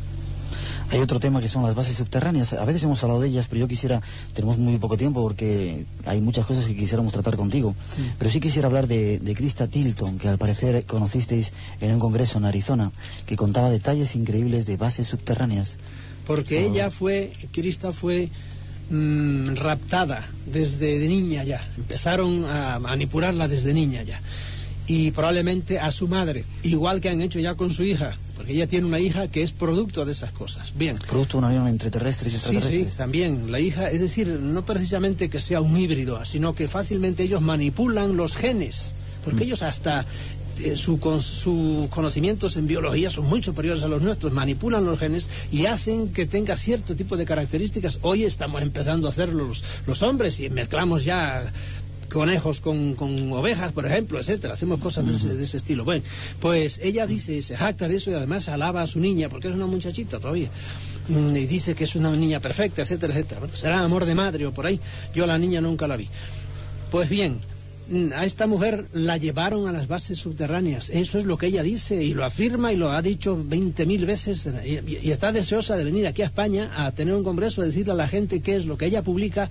Hay otro tema que son las bases subterráneas. A veces hemos hablado de ellas, pero yo quisiera, tenemos muy poco tiempo porque hay muchas cosas que quisiéramos tratar contigo, sí. Pero sí quisiera hablar de, de Krista Tilton, que al parecer conocisteis en un congreso en Arizona, que contaba detalles increíbles de bases subterráneas. Porque so... ella fue, Krista fue mmm, raptada desde de niña ya, empezaron a manipularla desde niña ya. Y probablemente a su madre, igual que han hecho ya con su hija, porque ella tiene una hija que es producto de esas cosas. Bien. Producto de una unión entre terrestres y extraterrestres. Sí, sí, también. La hija, es decir, no precisamente que sea un híbrido, sino que fácilmente ellos manipulan los genes, porque mm. ellos hasta eh, su, con, sus conocimientos en biología son muy superiores a los nuestros, manipulan los genes y hacen que tenga cierto tipo de características. Hoy estamos empezando a hacerlo los, los hombres y mezclamos ya conejos con, con ovejas, por ejemplo, etcétera. Hacemos cosas de ese, de ese estilo. Bueno, pues ella dice, se jacta de eso y además alaba a su niña, porque es una muchachita todavía. Y dice que es una niña perfecta, etcétera, etcétera. Bueno, será amor de madre o por ahí. Yo a la niña nunca la vi. Pues bien, a esta mujer la llevaron a las bases subterráneas. Eso es lo que ella dice y lo afirma y lo ha dicho veinte mil veces. Y, y está deseosa de venir aquí a España a tener un congreso, a decirle a la gente qué es lo que ella publica.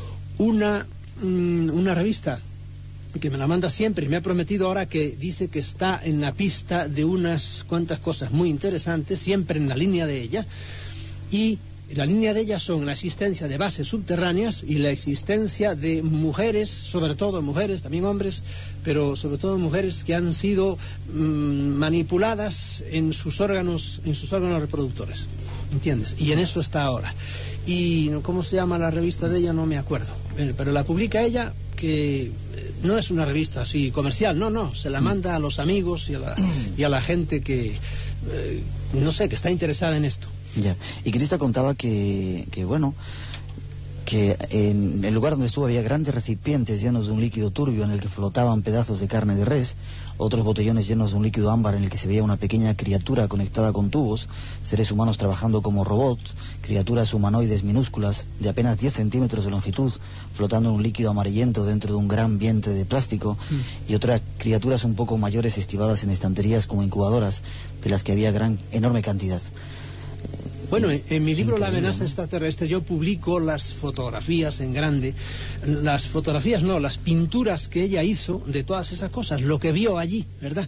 Una una revista que me la manda siempre y me ha prometido ahora, que dice que está en la pista de unas cuantas cosas muy interesantes, siempre en la línea de ella, y la línea de ella son la existencia de bases subterráneas y la existencia de mujeres, sobre todo mujeres, también hombres, pero sobre todo mujeres que han sido mmm, manipuladas en sus órganos, en sus órganos reproductores, ¿entiendes? Y en eso está ahora. Y ¿cómo se llama la revista de ella? No me acuerdo, pero la publica ella, que no es una revista así comercial, no, no, se la manda a los amigos y a la, y a la gente que, eh, no sé, que está interesada en esto. Ya, y Krista contaba que, que bueno, que en el lugar donde estuvo había grandes recipientes llenos de un líquido turbio en el que flotaban pedazos de carne de res, otros botellones llenos de un líquido ámbar en el que se veía una pequeña criatura conectada con tubos, seres humanos trabajando como robots, criaturas humanoides minúsculas de apenas diez centímetros de longitud, flotando en un líquido amarillento dentro de un gran vientre de plástico, mm. y otras criaturas un poco mayores estivadas en estanterías como incubadoras, de las que había gran enorme cantidad. Bueno, en, en mi libro La amenaza extraterrestre yo publico las fotografías en grande, las fotografías no, las pinturas que ella hizo de todas esas cosas, lo que vio allí, ¿verdad?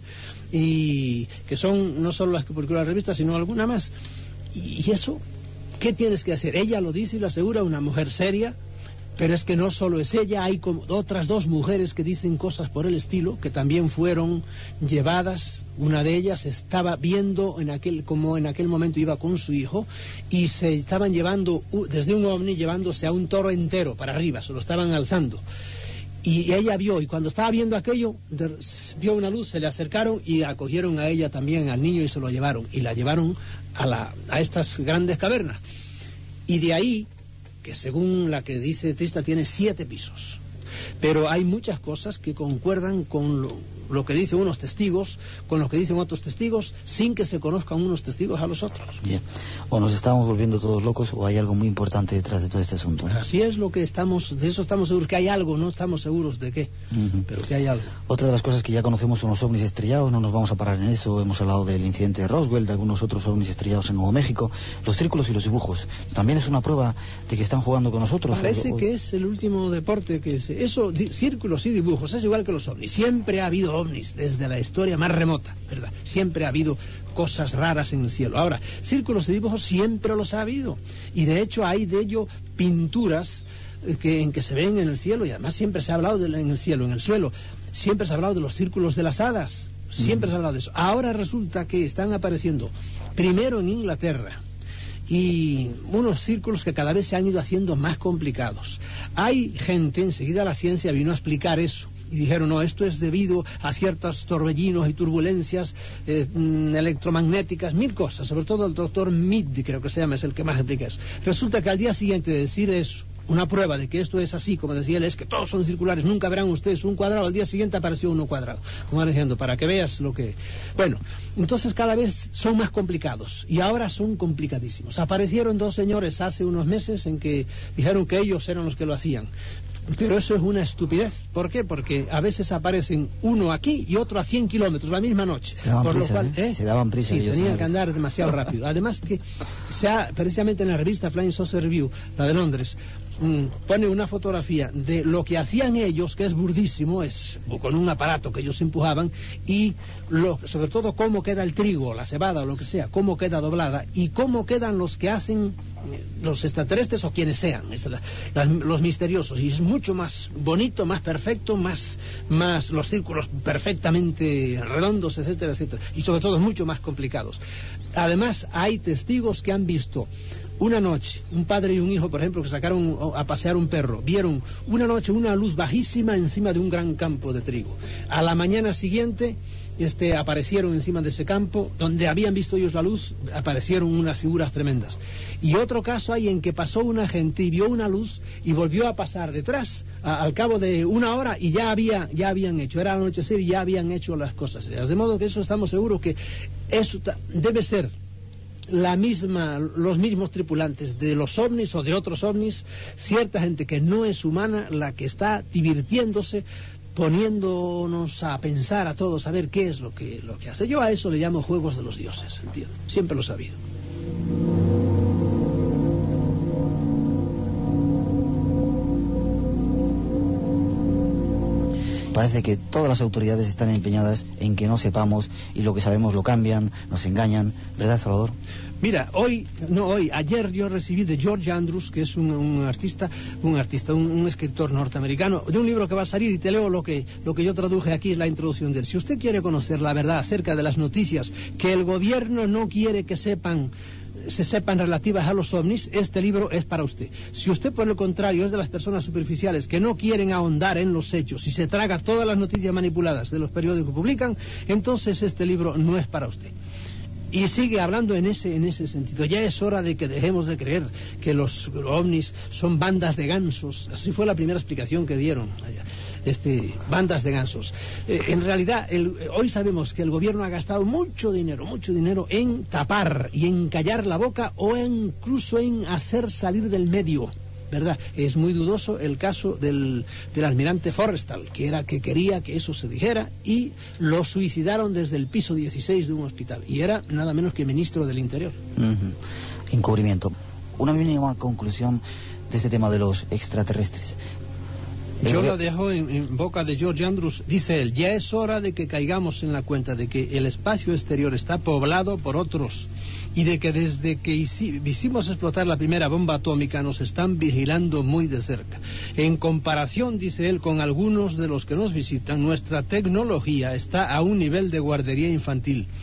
Y que son no solo las que publicó la revista, sino alguna más. Y, y eso, ¿qué tienes que hacer? Ella lo dice y lo asegura, una mujer seria. Pero es que no solo es ella, hay como otras dos mujeres que dicen cosas por el estilo, que también fueron llevadas. Una de ellas estaba viendo en aquel, como en aquel momento iba con su hijo, y se estaban llevando desde un ovni, llevándose a un toro entero para arriba, se lo estaban alzando. Y ella vio, y cuando estaba viendo aquello, de, vio una luz, se le acercaron y acogieron a ella también, al niño, y se lo llevaron. Y la llevaron a, la, a estas grandes cavernas. Y de ahí, que según la que dice Trista, tiene siete pisos. Pero hay muchas cosas que concuerdan con lo, lo que dicen unos testigos, con lo que dicen otros testigos, sin que se conozcan unos testigos a los otros. Bien. O nos estamos volviendo todos locos, o hay algo muy importante detrás de todo este asunto, ¿no? Así es lo que estamos, de eso estamos seguros, que hay algo, no estamos seguros de qué, uh-huh. pero que hay algo. Otra de las cosas que ya conocemos son los ovnis estrellados, no nos vamos a parar en eso. Hemos hablado del incidente de Roswell, de algunos otros ovnis estrellados en Nuevo México, los círculos y los dibujos. También es una prueba de que están jugando con nosotros. Parece o... que es el último deporte que se... Eso, di... círculos y dibujos, es igual que los ovnis. Siempre ha habido ovnis desde la historia más remota, ¿verdad? Siempre ha habido cosas raras en el cielo. Ahora, círculos y dibujos siempre los ha habido. Y de hecho hay de ello pinturas que, en que se ven en el cielo, y además siempre se ha hablado de, en el cielo, en el suelo. Siempre se ha hablado de los círculos de las hadas. Siempre mm. se ha hablado de eso. Ahora resulta que están apareciendo primero en Inglaterra, y unos círculos que cada vez se han ido haciendo más complicados. Hay gente, enseguida la ciencia vino a explicar eso, y dijeron, no, esto es debido a ciertos torbellinos y turbulencias eh, electromagnéticas, mil cosas, sobre todo el doctor Mead, creo que se llama, es el que más explica eso. Resulta que al día siguiente de decir eso, una prueba de que esto es así, como decía él, es que todos son circulares, nunca verán ustedes un cuadrado. Al día siguiente apareció uno cuadrado, como van diciendo, para que veas lo que... Bueno, entonces cada vez son más complicados, y ahora son complicadísimos. Aparecieron dos señores hace unos meses en que dijeron que ellos eran los que lo hacían. Pero eso es una estupidez. ¿Por qué? Porque a veces aparecen uno aquí y otro a cien kilómetros la misma noche. Se daban por prisa, lo cual, ¿eh? ¿eh? Se daban prisa. Sí, tenían que andar demasiado rápido. Además que se ha, precisamente en la revista Flying Saucer Review, la de Londres, mmm, pone una fotografía de lo que hacían ellos, que es burdísimo, es con un aparato que ellos empujaban, y lo, sobre todo cómo queda el trigo, la cebada o lo que sea, cómo queda doblada, y cómo quedan los que hacen los extraterrestres o quienes sean, la, la, los misteriosos, y es mucho más bonito, más perfecto, más, más los círculos perfectamente redondos, etcétera, etcétera, y sobre todo mucho más complicados. Además hay testigos que han visto una noche, un padre y un hijo, por ejemplo, que sacaron a pasear un perro, vieron una noche una luz bajísima encima de un gran campo de trigo. A la mañana siguiente este, aparecieron encima de ese campo, donde habían visto ellos la luz, aparecieron unas figuras tremendas. Y otro caso hay en que pasó una gente y vio una luz y volvió a pasar detrás a, al cabo de una hora, y ya había ya habían hecho, era anochecer y ya habían hecho las cosas. De modo que eso estamos seguros que eso debe ser la misma, los mismos tripulantes de los ovnis o de otros ovnis, cierta gente que no es humana, la que está divirtiéndose, poniéndonos a pensar a todos, a ver qué es lo que, lo que hace. Yo a eso le llamo juegos de los dioses, ¿entiendes? Siempre lo he sabido. Parece que todas las autoridades están empeñadas en que no sepamos, y lo que sabemos lo cambian, nos engañan, ¿verdad, Salvador? Mira, hoy, no hoy, ayer yo recibí de George Andrews, que es un, un artista, un artista, un, un escritor norteamericano, de un libro que va a salir, y te leo lo que, lo que yo traduje aquí, es la introducción de él. Si usted quiere conocer la verdad acerca de las noticias que el gobierno no quiere que sepan, se sepan relativas a los ovnis, este libro es para usted. Si usted, por el contrario, es de las personas superficiales que no quieren ahondar en los hechos y se traga todas las noticias manipuladas de los periódicos que publican, entonces este libro no es para usted. Y sigue hablando en ese, en ese sentido. Ya es hora de que dejemos de creer que los ovnis son bandas de gansos. Así fue la primera explicación que dieron allá. Este, bandas de gansos. Eh, en realidad, el, hoy sabemos que el gobierno ha gastado mucho dinero, mucho dinero en tapar y en callar la boca, o incluso en hacer salir del medio, ¿verdad? Es muy dudoso el caso del, del almirante Forrestal, que era que quería que eso se dijera, y lo suicidaron desde el piso dieciséis de un hospital, y era nada menos que ministro del Interior. Uh-huh. Encubrimiento. Una mínima conclusión de este tema de los extraterrestres. Yo la dejo en, en boca de George Andrews. Dice él, ya es hora de que caigamos en la cuenta de que el espacio exterior está poblado por otros, y de que desde que hicimos explotar la primera bomba atómica nos están vigilando muy de cerca. En comparación, dice él, con algunos de los que nos visitan, nuestra tecnología está a un nivel de guardería infantil.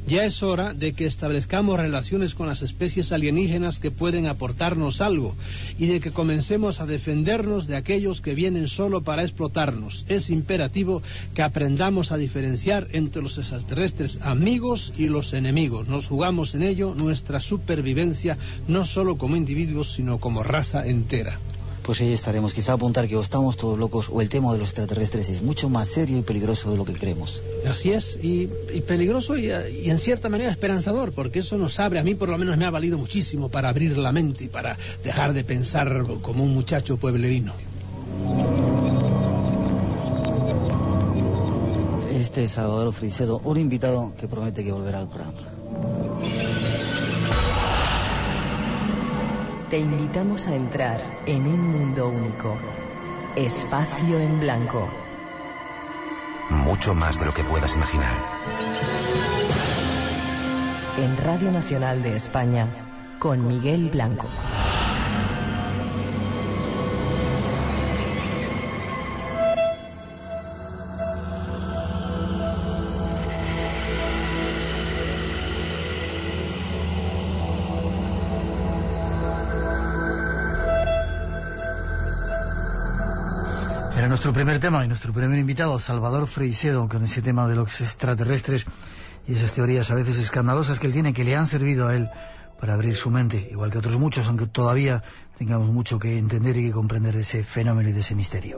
Ya es hora de que establezcamos relaciones con las especies alienígenas que pueden aportarnos algo y de que comencemos a defendernos de aquellos que vienen solo para explotarnos. Es imperativo que aprendamos a diferenciar entre los extraterrestres amigos y los enemigos. Nos jugamos en ello nuestra supervivencia, no solo como individuos, sino como raza entera. Pues ahí estaremos. Quizá apuntar que o estamos todos locos o el tema de los extraterrestres es mucho más serio y peligroso de lo que creemos. Así es, y, y peligroso y, y en cierta manera esperanzador, porque eso nos abre, a mí por lo menos me ha valido muchísimo para abrir la mente y para dejar de pensar como un muchacho pueblerino. Este es Salvador Freixedo, un invitado que promete que volverá al programa. Te invitamos a entrar en un mundo único. Espacio en blanco. Mucho más de lo que puedas imaginar. En Radio Nacional de España, con Miguel Blanco. Era nuestro primer tema y nuestro primer invitado, Salvador Freixedo, con ese tema de los extraterrestres y esas teorías a veces escandalosas que él tiene, que le han servido a él para abrir su mente, igual que otros muchos, aunque todavía tengamos mucho que entender y que comprender de ese fenómeno y de ese misterio.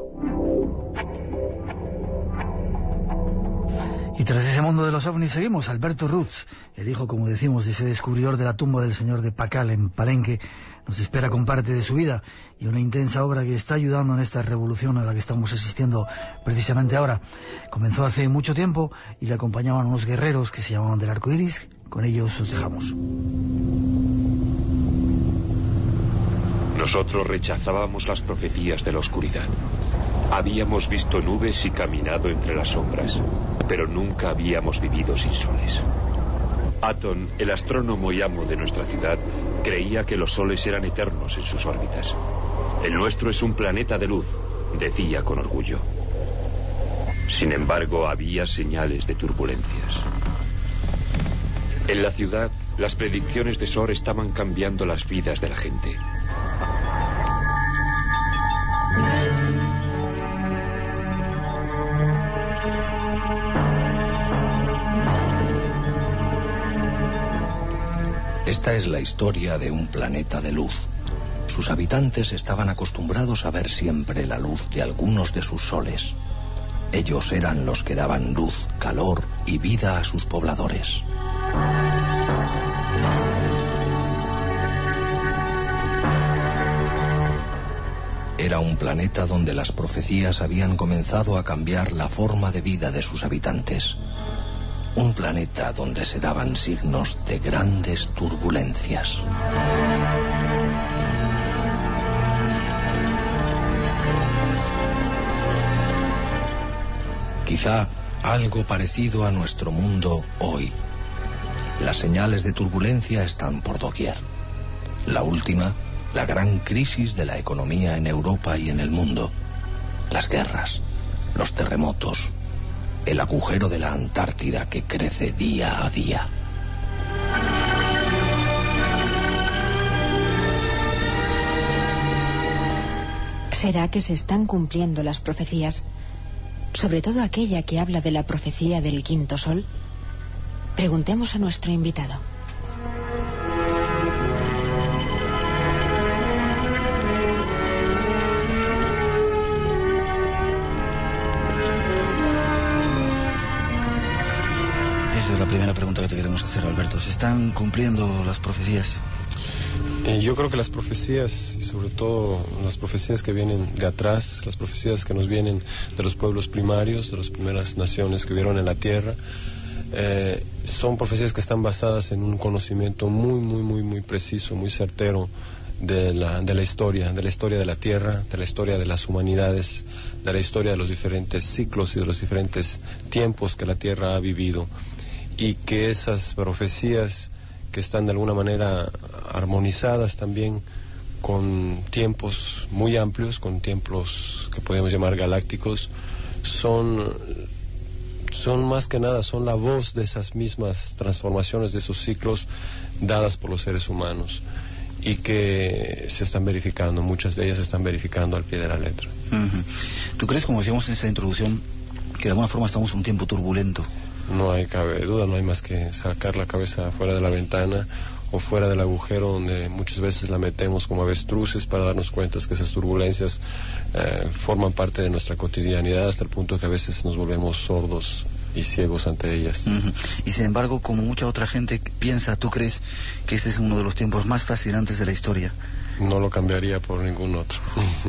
Y tras ese mundo de los ovnis seguimos. Alberto Ruz, el hijo, como decimos, de ese descubridor de la tumba del señor de Pacal en Palenque, nos espera con parte de su vida y una intensa obra que está ayudando en esta revolución a la que estamos asistiendo precisamente ahora. Comenzó hace mucho tiempo y le acompañaban unos guerreros que se llamaban del Arco Iris. Con ellos os dejamos. Nosotros rechazábamos las profecías de la oscuridad. Habíamos visto nubes y caminado entre las sombras, pero nunca habíamos vivido sin soles. Aton, el astrónomo y amo de nuestra ciudad, creía que los soles eran eternos en sus órbitas. El nuestro es un planeta de luz, decía con orgullo. Sin embargo, había señales de turbulencias. En la ciudad, las predicciones de Sor estaban cambiando las vidas de la gente. Esta es la historia de un planeta de luz. Sus habitantes estaban acostumbrados a ver siempre la luz de algunos de sus soles. Ellos eran los que daban luz, calor y vida a sus pobladores. Era un planeta donde las profecías habían comenzado a cambiar la forma de vida de sus habitantes. Un planeta donde se daban signos de grandes turbulencias. Quizá algo parecido a nuestro mundo hoy. Las señales de turbulencia están por doquier. La última, la gran crisis de la economía en Europa y en el mundo. Las guerras, los terremotos, el agujero de la Antártida que crece día a día. ¿Será que se están cumpliendo las profecías? Sobre todo aquella que habla de la profecía del quinto sol. Preguntemos a nuestro invitado. Esa es la primera pregunta que te queremos hacer, Alberto. ¿Se están cumpliendo las profecías? Eh, yo creo que las profecías, y sobre todo las profecías que vienen de atrás, las profecías que nos vienen de los pueblos primarios, de las primeras naciones que vivieron en la tierra, eh, son profecías que están basadas en un conocimiento muy, muy, muy, muy preciso, muy certero de la, de la historia, de la historia de la tierra, de la historia de las humanidades, de la historia de los diferentes ciclos y de los diferentes tiempos que la tierra ha vivido. Y que esas profecías que están de alguna manera armonizadas también con tiempos muy amplios, con tiempos que podemos llamar galácticos, son, son más que nada, son la voz de esas mismas transformaciones, de esos ciclos dadas por los seres humanos y que se están verificando, muchas de ellas se están verificando al pie de la letra. Uh-huh. ¿Tú crees, como decíamos en esta introducción, que de alguna forma estamos en un tiempo turbulento? No hay cabe duda, no hay más que sacar la cabeza fuera de la ventana o fuera del agujero donde muchas veces la metemos como avestruces para darnos cuenta que esas turbulencias eh, forman parte de nuestra cotidianidad hasta el punto que a veces nos volvemos sordos y ciegos ante ellas. Uh-huh. Y sin embargo, como mucha otra gente piensa, ¿tú crees que este es uno de los tiempos más fascinantes de la historia? No lo cambiaría por ningún otro.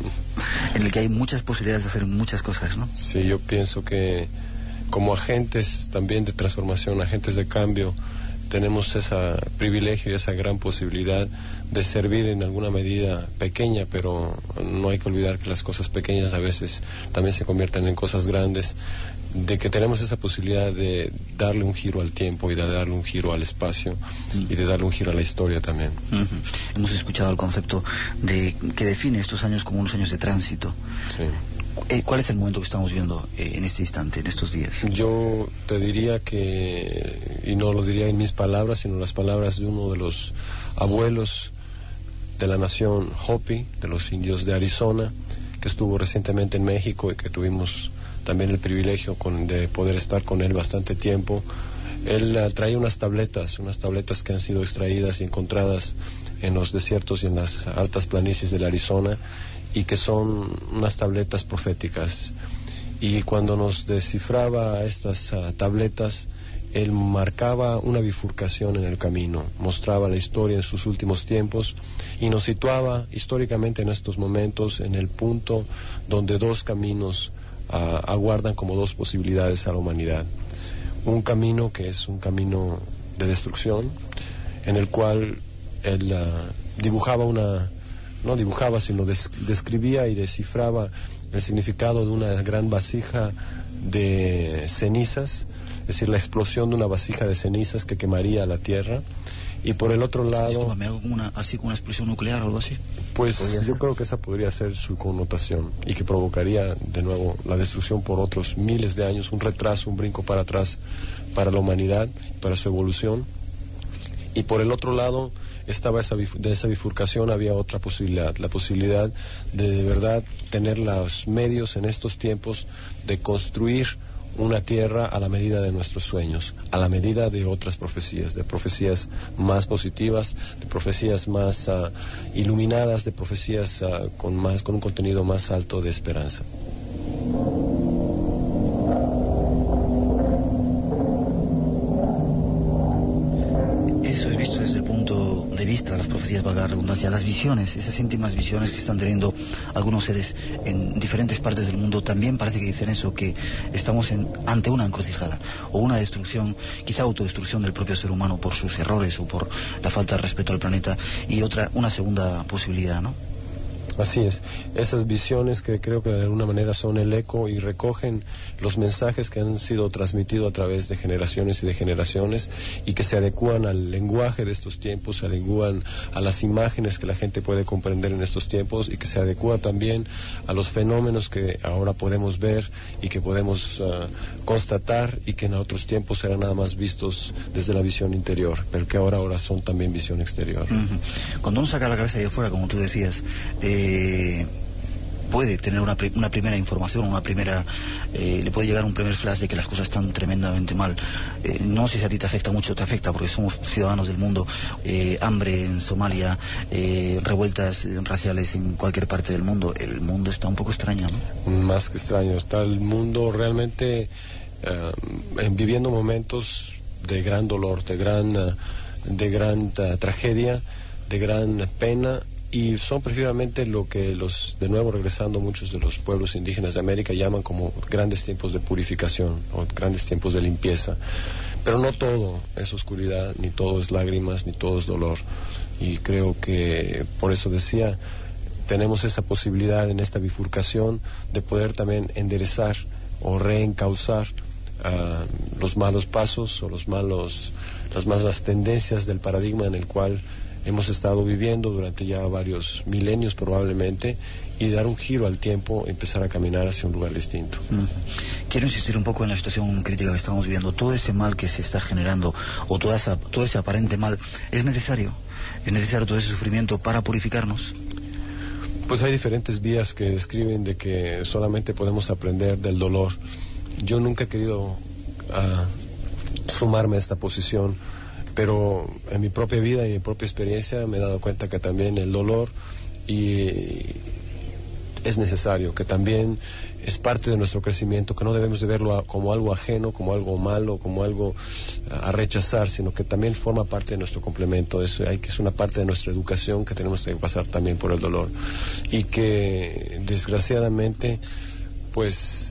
En el que hay muchas posibilidades de hacer muchas cosas, ¿no? Sí, yo pienso que como agentes también de transformación, agentes de cambio, tenemos ese privilegio y esa gran posibilidad de servir en alguna medida pequeña, pero no hay que olvidar que las cosas pequeñas a veces también se convierten en cosas grandes, de que tenemos esa posibilidad de darle un giro al tiempo y de darle un giro al espacio uh-huh. y de darle un giro a la historia también. Uh-huh. Hemos escuchado el concepto de que define estos años como unos años de tránsito. Sí. Eh, ¿Cuál es el momento que estamos viendo eh, en este instante, en estos días? Yo te diría que, y no lo diría en mis palabras, sino las palabras de uno de los abuelos de la nación Hopi, de los indios de Arizona, que estuvo recientemente en México y que tuvimos también el privilegio con, de poder estar con él bastante tiempo. Él uh, traía unas tabletas, unas tabletas que han sido extraídas y encontradas en los desiertos y en las altas planicies del Arizona, y que son unas tabletas proféticas. Y cuando nos descifraba estas uh, tabletas, él marcaba una bifurcación en el camino, mostraba la historia en sus últimos tiempos y nos situaba históricamente en estos momentos en el punto donde dos caminos uh, aguardan como dos posibilidades a la humanidad. Un camino que es un camino de destrucción, en el cual él uh, dibujaba una no dibujaba, sino des- describía y descifraba el significado de una gran vasija de cenizas, es decir, la explosión de una vasija de cenizas que quemaría la tierra. Y por el otro lado... ¿Me hago como una, así como una explosión nuclear o algo así? Pues yo creo que esa podría ser su connotación y que provocaría de nuevo la destrucción por otros miles de años, un retraso, un brinco para atrás para la humanidad, para su evolución. Y por el otro lado... estaba esa bif- de esa bifurcación había otra posibilidad, la posibilidad de de verdad tener los medios en estos tiempos de construir una tierra a la medida de nuestros sueños, a la medida de otras profecías, de profecías más positivas, de profecías más uh, iluminadas, de profecías uh, con más con un contenido más alto de esperanza. Eso es visto desde el punto de vista de las profecías, valga la redundancia, las visiones, esas íntimas visiones que están teniendo algunos seres en diferentes partes del mundo, también parece que dicen eso, que estamos en, ante una encrucijada o una destrucción, quizá autodestrucción del propio ser humano por sus errores o por la falta de respeto al planeta, y otra, una segunda posibilidad, ¿no? Así es, esas visiones que creo que de alguna manera son el eco y recogen los mensajes que han sido transmitidos a través de generaciones y de generaciones y que se adecúan al lenguaje de estos tiempos, se adecúan a las imágenes que la gente puede comprender en estos tiempos y que se adecúa también a los fenómenos que ahora podemos ver y que podemos uh, constatar y que en otros tiempos eran nada más vistos desde la visión interior, pero que ahora, ahora son también visión exterior. Uh-huh. Cuando uno saca la cabeza de afuera, como tú decías, eh, puede tener una, pri- una primera información, una primera eh, le puede llegar un primer flash de que las cosas están tremendamente mal. Eh, no sé si a ti te afecta mucho, te afecta porque somos ciudadanos del mundo, eh, hambre en Somalia, eh, revueltas eh, raciales en cualquier parte del mundo. El mundo está un poco extraño, ¿no? Más que extraño, está el mundo realmente uh, en, viviendo momentos de gran dolor, de gran, uh, de gran uh, tragedia, de gran pena. Y son precisamente lo que los, de nuevo regresando, muchos de los pueblos indígenas de América llaman como grandes tiempos de purificación o grandes tiempos de limpieza. Pero no todo es oscuridad, ni todo es lágrimas, ni todo es dolor. Y creo que, por eso decía, tenemos esa posibilidad en esta bifurcación de poder también enderezar o reencauzar uh, los malos pasos o los malos, las malas tendencias del paradigma en el cual hemos estado viviendo durante ya varios milenios probablemente, y dar un giro al tiempo, empezar a caminar hacia un lugar distinto. Mm. Quiero insistir un poco en la situación crítica que estamos viviendo. Todo ese mal que se está generando, o toda esa, todo ese aparente mal, ¿es necesario? ¿Es necesario todo ese sufrimiento para purificarnos? Pues hay diferentes vías que describen de que solamente podemos aprender del dolor. Yo nunca he querido uh, sumarme a esta posición, pero en mi propia vida y en mi propia experiencia me he dado cuenta que también el dolor y es necesario, que también es parte de nuestro crecimiento, que no debemos de verlo a, como algo ajeno, como algo malo, como algo a, a rechazar, sino que también forma parte de nuestro complemento. Es, hay, que es una parte de nuestra educación que tenemos que pasar también por el dolor. Y que desgraciadamente, pues,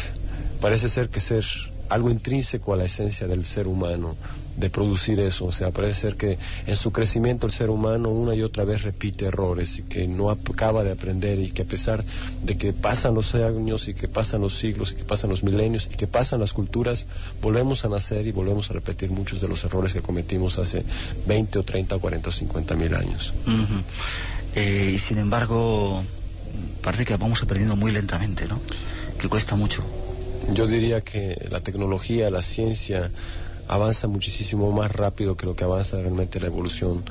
parece ser que ser algo intrínseco a la esencia del ser humano, de producir eso. O sea, parece ser que en su crecimiento el ser humano una y otra vez repite errores y que no acaba de aprender, y que a pesar de que pasan los años y que pasan los siglos y que pasan los milenios y que pasan las culturas, volvemos a nacer y volvemos a repetir muchos de los errores que cometimos hace veinte o treinta o cuarenta o cincuenta mil años. Uh-huh. eh, y sin embargo parece que vamos aprendiendo muy lentamente, ¿no? Que cuesta mucho. Yo diría que la tecnología, la ciencia avanza muchísimo más rápido que lo que avanza realmente la evolución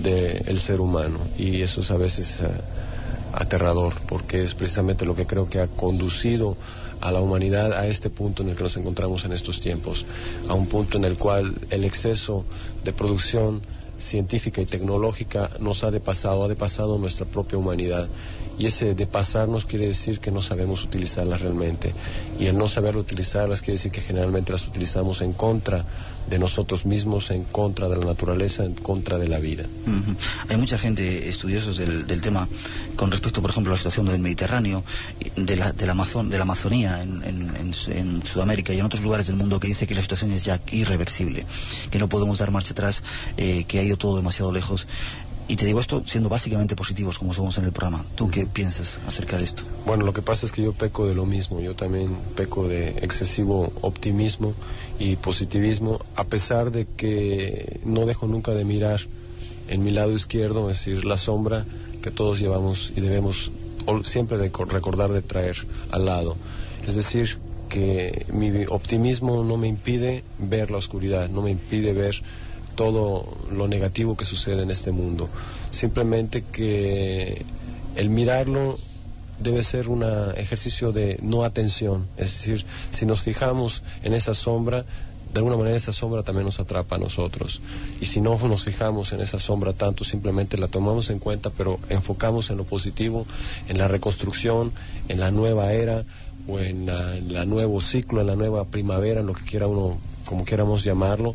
del ser humano, y eso es a veces uh, aterrador, porque es precisamente lo que creo que ha conducido a la humanidad a este punto en el que nos encontramos en estos tiempos, a un punto en el cual el exceso de producción científica y tecnológica nos ha depasado, ha depasado nuestra propia humanidad. Y ese depasarnos quiere decir que no sabemos utilizarlas realmente. Y el no saber utilizarlas quiere decir que generalmente las utilizamos en contra de nosotros mismos, en contra de la naturaleza, en contra de la vida. Uh-huh. Hay mucha gente, estudiosos del, del tema, con respecto, por ejemplo, a la situación del Mediterráneo, de la, de la, Amazon, de la Amazonía en, en, en, en Sudamérica y en otros lugares del mundo, que dice que la situación es ya irreversible, que no podemos dar marcha atrás, eh, que ha ido todo demasiado lejos. Y te digo esto siendo básicamente positivos como somos en el programa. ¿Tú qué piensas acerca de esto? Bueno, lo que pasa es que yo peco de lo mismo. Yo también peco de excesivo optimismo y positivismo, a pesar de que no dejo nunca de mirar en mi lado izquierdo, es decir, la sombra que todos llevamos y debemos siempre de recordar de traer al lado. Es decir, que mi optimismo no me impide ver la oscuridad, no me impide ver todo lo negativo que sucede en este mundo. Simplemente que el mirarlo debe ser un ejercicio de no atención. Es decir, si nos fijamos en esa sombra, de alguna manera esa sombra también nos atrapa a nosotros. Y si no nos fijamos en esa sombra tanto, simplemente la tomamos en cuenta, pero enfocamos en lo positivo, en la reconstrucción, en la nueva era, o en la, en la nuevo ciclo, en la nueva primavera, en lo que quiera uno, como quieramos llamarlo,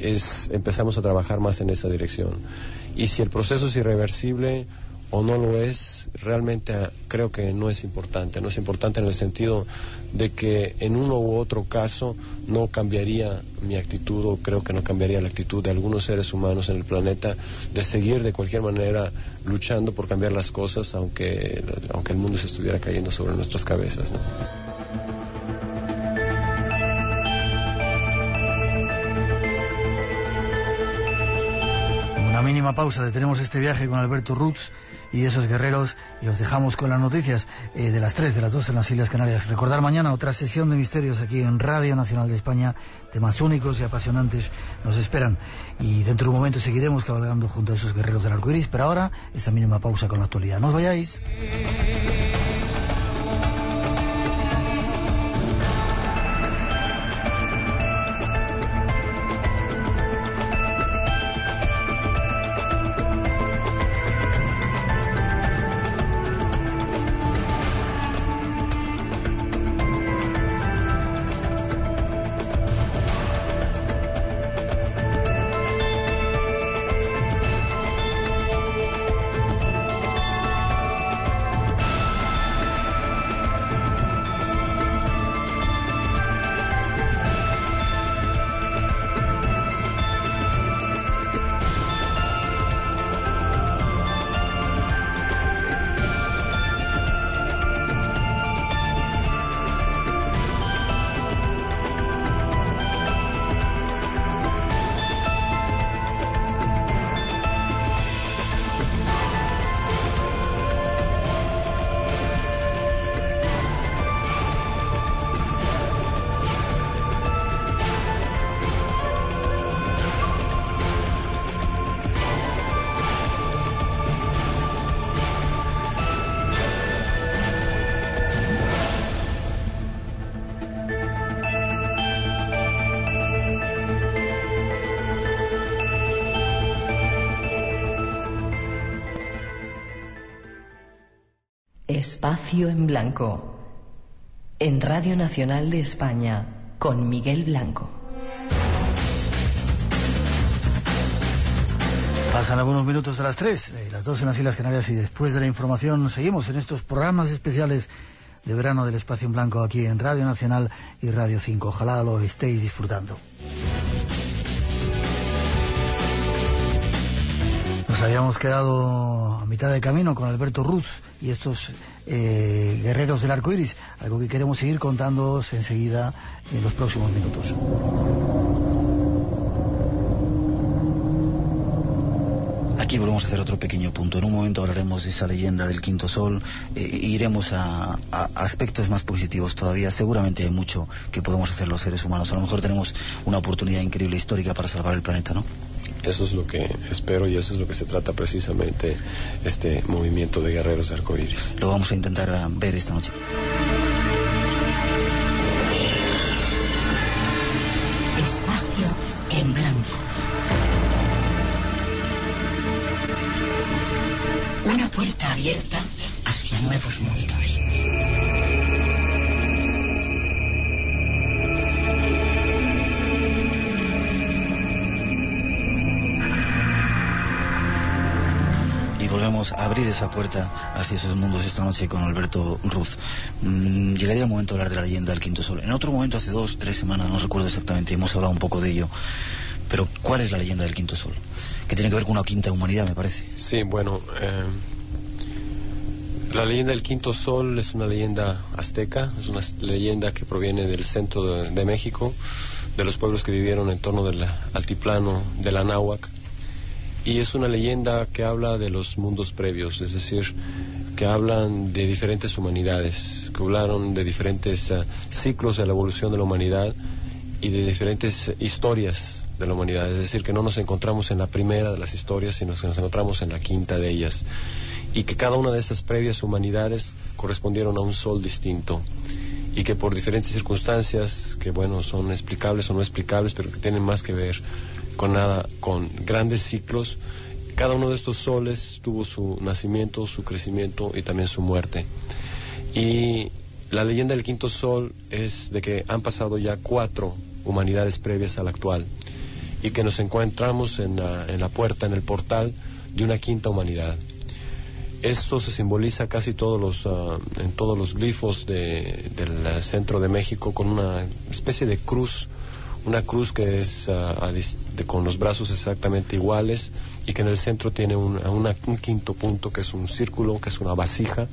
es empezamos a trabajar más en esa dirección. Y si el proceso es irreversible o no lo es, realmente creo que no es importante. No es importante en el sentido de que en uno u otro caso no cambiaría mi actitud, o creo que no cambiaría la actitud de algunos seres humanos en el planeta, de seguir de cualquier manera luchando por cambiar las cosas, aunque, aunque el mundo se estuviera cayendo sobre nuestras cabezas, ¿no? Una mínima pausa, detenemos este viaje con Alberto Ruz y esos guerreros, y os dejamos con las noticias eh, de las tres, de las dos en las Islas Canarias. Recordar mañana otra sesión de misterios aquí en Radio Nacional de España. Temas únicos y apasionantes nos esperan, y dentro de un momento seguiremos cabalgando junto a esos guerreros del arco iris, pero ahora esa mínima pausa con la actualidad. No os vayáis. Espacio en Blanco. En Radio Nacional de España, con Miguel Blanco. Pasan algunos minutos de las tres, eh, las dos en las Islas Canarias, y después de la información seguimos en estos programas especiales de verano del Espacio en Blanco aquí en Radio Nacional y Radio cinco. Ojalá lo estéis disfrutando. Nos habíamos quedado a mitad de camino con Alberto Ruz y estos eh, guerreros del arco iris, algo que queremos seguir contándoos enseguida en los próximos minutos. Aquí volvemos a hacer otro pequeño punto. En un momento hablaremos de esa leyenda del Quinto Sol, eh, iremos a, a aspectos más positivos todavía. Seguramente hay mucho que podemos hacer los seres humanos. A lo mejor tenemos una oportunidad increíble histórica para salvar el planeta, ¿no? Eso es lo que espero y eso es lo que se trata precisamente este movimiento de guerreros de arcoíris. Lo vamos a intentar uh, ver esta noche. Espacio en Blanco. Una puerta abierta hacia nuevos mundos. Y volvemos a abrir esa puerta hacia esos mundos esta noche con Alberto Ruz. Mm, llegaría el momento de hablar de la leyenda del Quinto Sol. En otro momento, hace dos, tres semanas, no recuerdo exactamente, hemos hablado un poco de ello. Pero, ¿cuál es la leyenda del Quinto Sol? Que tiene que ver con una quinta humanidad, me parece. Sí, bueno, eh, la leyenda del Quinto Sol es una leyenda azteca, es una leyenda que proviene del centro de, de México, de los pueblos que vivieron en torno del altiplano de la Anáhuac, y es una leyenda que habla de los mundos previos, es decir, que hablan de diferentes humanidades, que hablaron de diferentes uh, ciclos de la evolución de la humanidad y de diferentes historias de la humanidad, es decir, que no nos encontramos en la primera de las historias, sino que nos encontramos en la quinta de ellas, y que cada una de esas previas humanidades correspondieron a un sol distinto, y que por diferentes circunstancias, que bueno, son explicables o no explicables, pero que tienen más que ver con nada, con grandes ciclos, cada uno de estos soles tuvo su nacimiento, su crecimiento y también su muerte. Y la leyenda del Quinto Sol es de que han pasado ya cuatro humanidades previas a la actual, y que nos encontramos en la, en la puerta, en el portal de una quinta humanidad. Esto se simboliza casi todos los, uh, en todos los glifos de, del centro de México con una especie de cruz, una cruz que es uh, de, con los brazos exactamente iguales, y que en el centro tiene un, una, un quinto punto que es un círculo, que es una vasija.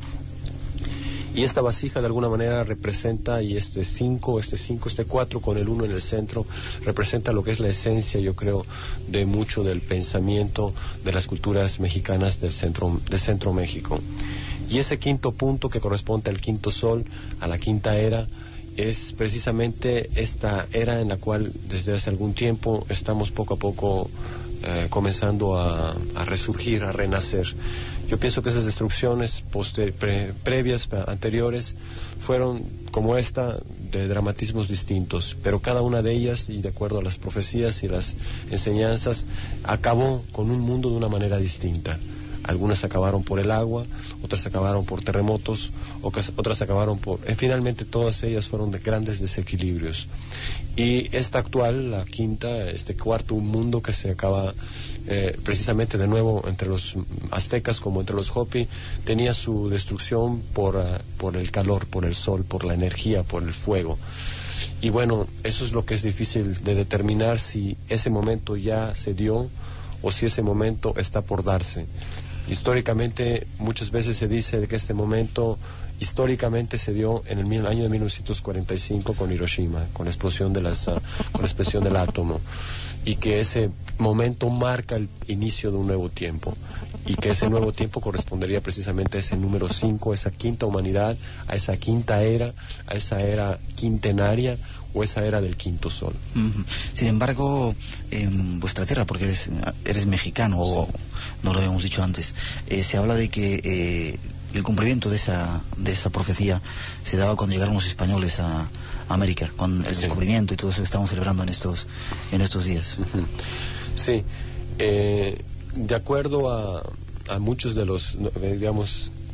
Y esta vasija de alguna manera representa, y este cinco, este cinco, este cuatro con el uno en el centro, representa lo que es la esencia, yo creo, de mucho del pensamiento de las culturas mexicanas del centro, del centro México. Y ese quinto punto que corresponde al quinto sol, a la quinta era, es precisamente esta era en la cual desde hace algún tiempo estamos poco a poco eh, comenzando a, a resurgir, a renacer. Yo pienso que esas destrucciones poster, pre, previas, anteriores, fueron como esta, de dramatismos distintos, pero cada una de ellas, y de acuerdo a las profecías y las enseñanzas, acabó con un mundo de una manera distinta. Algunas acabaron por el agua, otras acabaron por terremotos, otras acabaron por... Eh, finalmente todas ellas fueron de grandes desequilibrios. Y esta actual, la quinta, este cuarto mundo que se acaba eh, precisamente de nuevo entre los aztecas como entre los Hopi, tenía su destrucción por, uh, por el calor, por el sol, por la energía, por el fuego. Y bueno, eso es lo que es difícil de determinar, si ese momento ya se dio o si ese momento está por darse. Históricamente muchas veces se dice que este momento históricamente se dio en el año de mil novecientos cuarenta y cinco con Hiroshima, con la explosión de las, uh, con la explosión del átomo, y que ese momento marca el inicio de un nuevo tiempo, y que ese nuevo tiempo correspondería precisamente a ese número cinco, a esa quinta humanidad, a esa quinta era, a esa era quintenaria, o esa era del quinto sol. Uh-huh. Sin embargo, en vuestra tierra, porque eres, eres mexicano, sí, o no lo habíamos dicho antes, eh, se habla de que eh, el cumplimiento de esa de esa profecía se daba cuando llegaron los españoles a América, con el sí. descubrimiento y todo eso que estamos celebrando en estos en estos días. Uh-huh. Sí, eh, de acuerdo a, a muchos de los, digamos,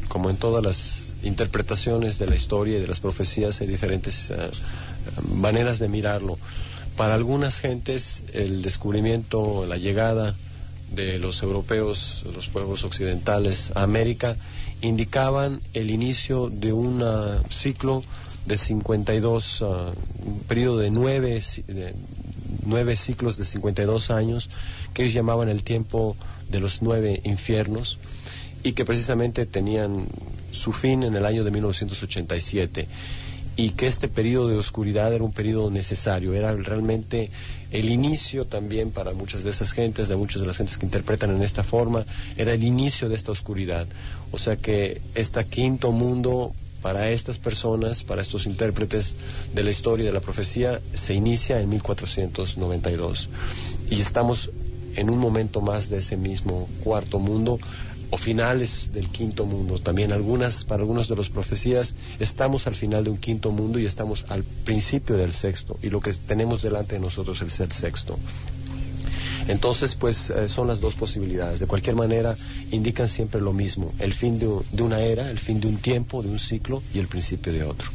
como en todas las interpretaciones de la historia y de las profecías, hay diferentes uh, maneras de mirarlo. Para algunas gentes, el descubrimiento, la llegada de los europeos, los pueblos occidentales a América, indicaban el inicio de un uh, ciclo de cincuenta y dos, uh, un periodo de nueve, de nueve ciclos de cincuenta y dos años, que ellos llamaban el tiempo de los nueve infiernos, y que precisamente tenían su fin en el año de mil novecientos ochenta y siete, y que este periodo de oscuridad era un periodo necesario, era realmente el inicio también para muchas de esas gentes, de muchas de las gentes que interpretan en esta forma, era el inicio de esta oscuridad. O sea que este quinto mundo, para estas personas, para estos intérpretes de la historia y de la profecía, se inicia en mil cuatrocientos noventa y dos. Y estamos en un momento más de ese mismo cuarto mundo, o finales del quinto mundo. También algunas, para algunos de las profecías, estamos al final de un quinto mundo y estamos al principio del sexto, y lo que tenemos delante de nosotros es el sexto. Entonces, pues, eh, son las dos posibilidades. De cualquier manera, indican siempre lo mismo: el fin de, de una era, el fin de un tiempo, de un ciclo, y el principio de otro.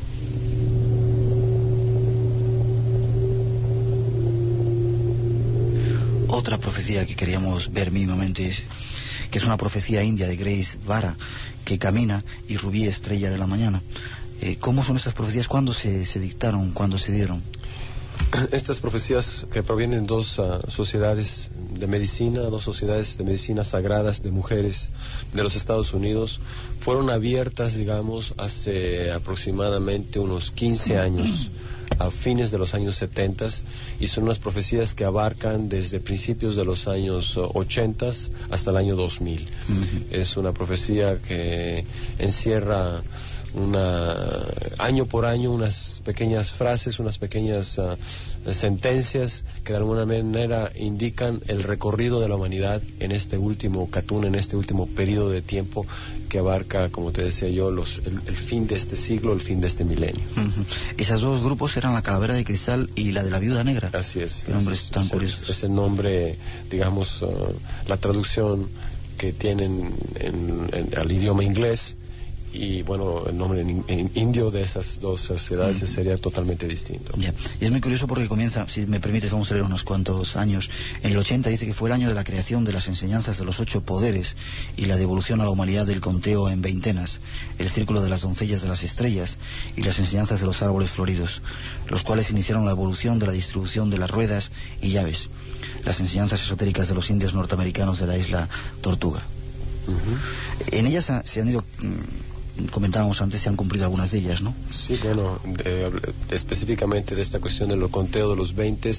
Otra profecía que queríamos ver mínimamente es que es una profecía india de Grace Vara, que camina y Rubí, estrella de la mañana. Eh, ¿Cómo son estas profecías? ¿Cuándo se, se dictaron? ¿Cuándo se dieron? Estas profecías, que provienen de dos uh, sociedades de medicina, dos sociedades de medicina sagradas de mujeres de los Estados Unidos, fueron abiertas, digamos, hace aproximadamente unos quince años, a fines de los años setenta, y son unas profecías que abarcan desde principios de los años ochenta hasta el año dos mil. Uh-huh. Es una profecía que encierra una, año por año, unas pequeñas frases, unas pequeñas uh, sentencias que de alguna manera indican el recorrido de la humanidad en este último catún, en este último periodo de tiempo que abarca, como te decía yo, los, el, el fin de este siglo, el fin de este milenio. Uh-huh. Esos dos grupos eran la calavera de cristal y la de la viuda negra. Así es. Qué nombres es, tan es, curiosos. Es el nombre, digamos, uh, la traducción que tienen en, en, al idioma inglés. Y bueno, el nombre en, en indio de esas dos sociedades mm. sería totalmente distinto. Yeah. Y es muy curioso porque comienza, si me permites, vamos a leer unos cuantos años. En el ochenta dice que fue el año de la creación de las enseñanzas de los ocho poderes y la devolución a la humanidad del conteo en veintenas, el círculo de las doncellas de las estrellas y las enseñanzas de los árboles floridos, los cuales iniciaron la evolución de la distribución de las ruedas y llaves, las enseñanzas esotéricas de los indios norteamericanos de la isla Tortuga. Uh-huh. En ellas ha, se han ido... comentábamos antes, se han cumplido algunas de ellas, ¿no? Sí, bueno, de, de, específicamente de esta cuestión del conteo de los veintes,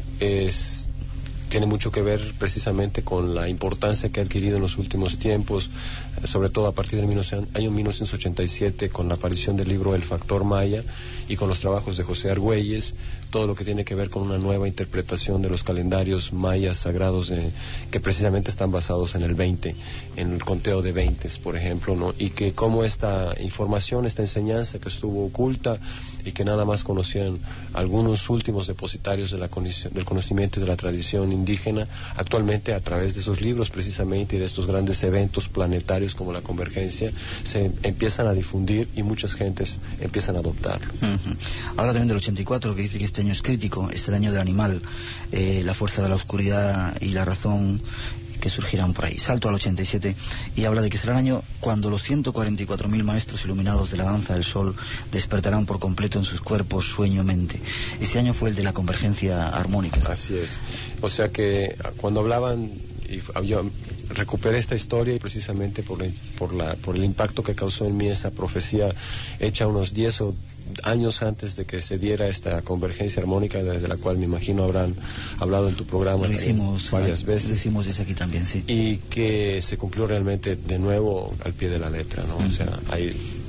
es, tiene mucho que ver precisamente con la importancia que ha adquirido en los últimos tiempos, sobre todo a partir del año mil novecientos ochenta y siete, con la aparición del libro El Factor Maya y con los trabajos de José Argüelles, todo lo que tiene que ver con una nueva interpretación de los calendarios mayas sagrados de, que precisamente están basados en el veinte, en el conteo de veintes, por ejemplo, ¿no? Y que como esta información, esta enseñanza que estuvo oculta y que nada más conocían algunos últimos depositarios de la, del conocimiento y de la tradición indígena, actualmente a través de esos libros precisamente y de estos grandes eventos planetarios como la Convergencia, se empiezan a difundir y muchas gentes empiezan a adoptarlo. Uh-huh. Habla también del ochenta y cuatro, que dice que este año es crítico, es el año del animal, eh, la fuerza de la oscuridad y la razón que surgirán por ahí. Salto al ochenta y siete y habla de que será el año cuando los ciento cuarenta y cuatro mil maestros iluminados de la danza del sol despertarán por completo en sus cuerpos sueño-mente. Ese año fue el de la convergencia armónica. Así es. O sea que cuando hablaban, y yo recuperé esta historia y precisamente por, la, por, la, por el impacto que causó en mí esa profecía hecha unos diez o años antes de que se diera esta convergencia armónica, desde la cual me imagino habrán hablado en tu programa lo hicimos, varias veces. Lo hicimos desde aquí también, sí. Y que se cumplió realmente de nuevo al pie de la letra, ¿no? Uh-huh. O sea, hay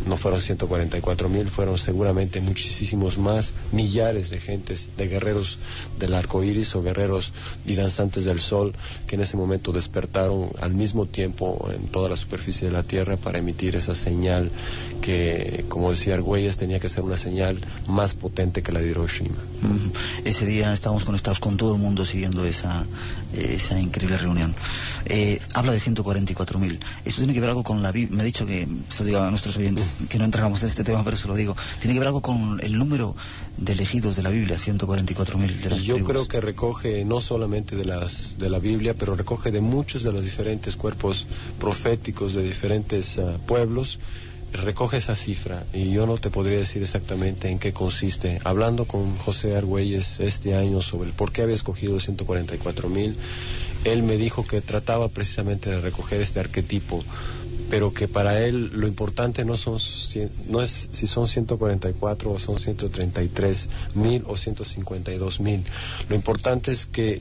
no fueron ciento cuarenta y cuatro mil, fueron seguramente muchísimos más, millares de gentes, de guerreros del arco iris o guerreros y danzantes del sol, que en ese momento despertaron al mismo tiempo en toda la superficie de la Tierra para emitir esa señal que, como decía Argüelles, tenía que ser una señal más potente que la de Hiroshima. Mm, ese día estábamos conectados con todo el mundo siguiendo esa, esa increíble reunión. Eh, habla de ciento cuarenta y cuatro mil. Esto tiene que ver algo con la Biblia. Me ha dicho que, se lo digo a nuestros oyentes, que no entramos en este tema, pero se lo digo. Tiene que ver algo con el número de elegidos de la Biblia, ciento cuarenta y cuatro mil de las Yo tribus. creo que recoge no solamente de las de la Biblia, pero recoge de muchos de los diferentes cuerpos proféticos de diferentes uh, pueblos. Recoge esa cifra y yo no te podría decir exactamente en qué consiste. Hablando con José Argüelles este año sobre el por qué había escogido los ciento cuarenta y cuatro mil, él me dijo que trataba precisamente de recoger este arquetipo, pero que para él lo importante no son no es si son ciento cuarenta y cuatro o son ciento treinta y tres mil o ciento cincuenta y dos mil. Lo importante es que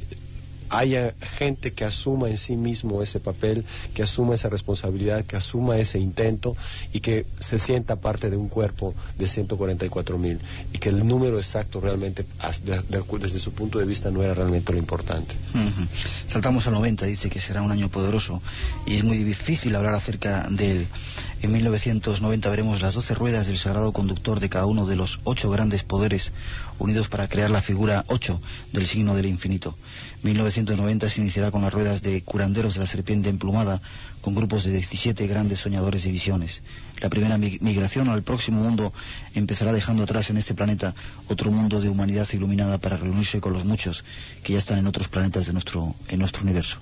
haya gente que asuma en sí mismo ese papel, que asuma esa responsabilidad, que asuma ese intento y que se sienta parte de un cuerpo de ciento cuarenta y cuatro mil, y que el número exacto realmente desde su punto de vista no era realmente lo importante. Uh-huh. Saltamos al noventa, dice que será un año poderoso y es muy difícil hablar acerca de él. En mil novecientos noventa veremos las doce ruedas del sagrado conductor de cada uno de los ocho grandes poderes unidos para crear la figura ocho del signo del infinito. mil novecientos noventa se iniciará con las ruedas de curanderos de la serpiente emplumada, con grupos de diecisiete grandes soñadores de visiones. La primera migración al próximo mundo empezará dejando atrás en este planeta otro mundo de humanidad iluminada para reunirse con los muchos que ya están en otros planetas de nuestro, en nuestro universo.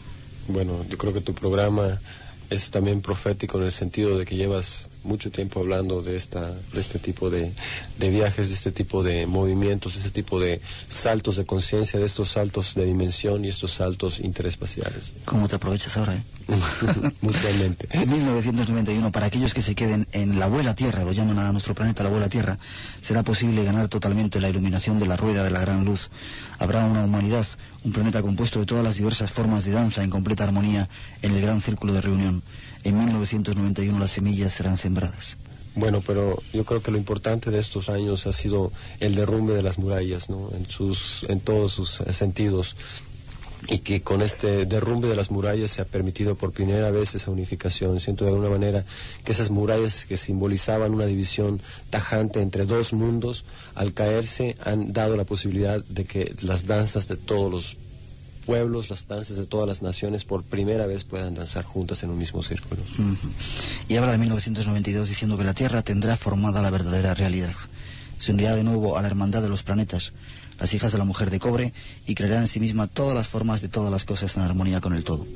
Bueno, yo creo que tu programa es también profético en el sentido de que llevas mucho tiempo hablando de esta de este tipo de, de viajes, de este tipo de movimientos, de este tipo de saltos de conciencia, de estos saltos de dimensión y estos saltos interespaciales. ¿Cómo te aprovechas ahora, eh? Mutuamente. En mil novecientos noventa y uno, para aquellos que se queden en la abuela Tierra, lo llaman a nuestro planeta la abuela Tierra, será posible ganar totalmente la iluminación de la rueda de la gran luz. Habrá una humanidad, un planeta compuesto de todas las diversas formas de danza en completa armonía en el gran círculo de reunión. En mil novecientos noventa y uno las semillas serán sembradas. Bueno, pero yo creo que lo importante de estos años ha sido el derrumbe de las murallas, ¿no? En sus, en todos sus sentidos. Y que con este derrumbe de las murallas se ha permitido por primera vez esa unificación. Siento de alguna manera que esas murallas que simbolizaban una división tajante entre dos mundos, al caerse han dado la posibilidad de que las danzas de todos los pueblos, las danzas de todas las naciones por primera vez puedan danzar juntas en un mismo círculo. Uh-huh. Y habla de mil novecientos noventa y dos diciendo que la Tierra tendrá formada la verdadera realidad. Se unirá de nuevo a la hermandad de los planetas, las hijas de la mujer de cobre, y creará en sí misma todas las formas de todas las cosas en armonía con el todo.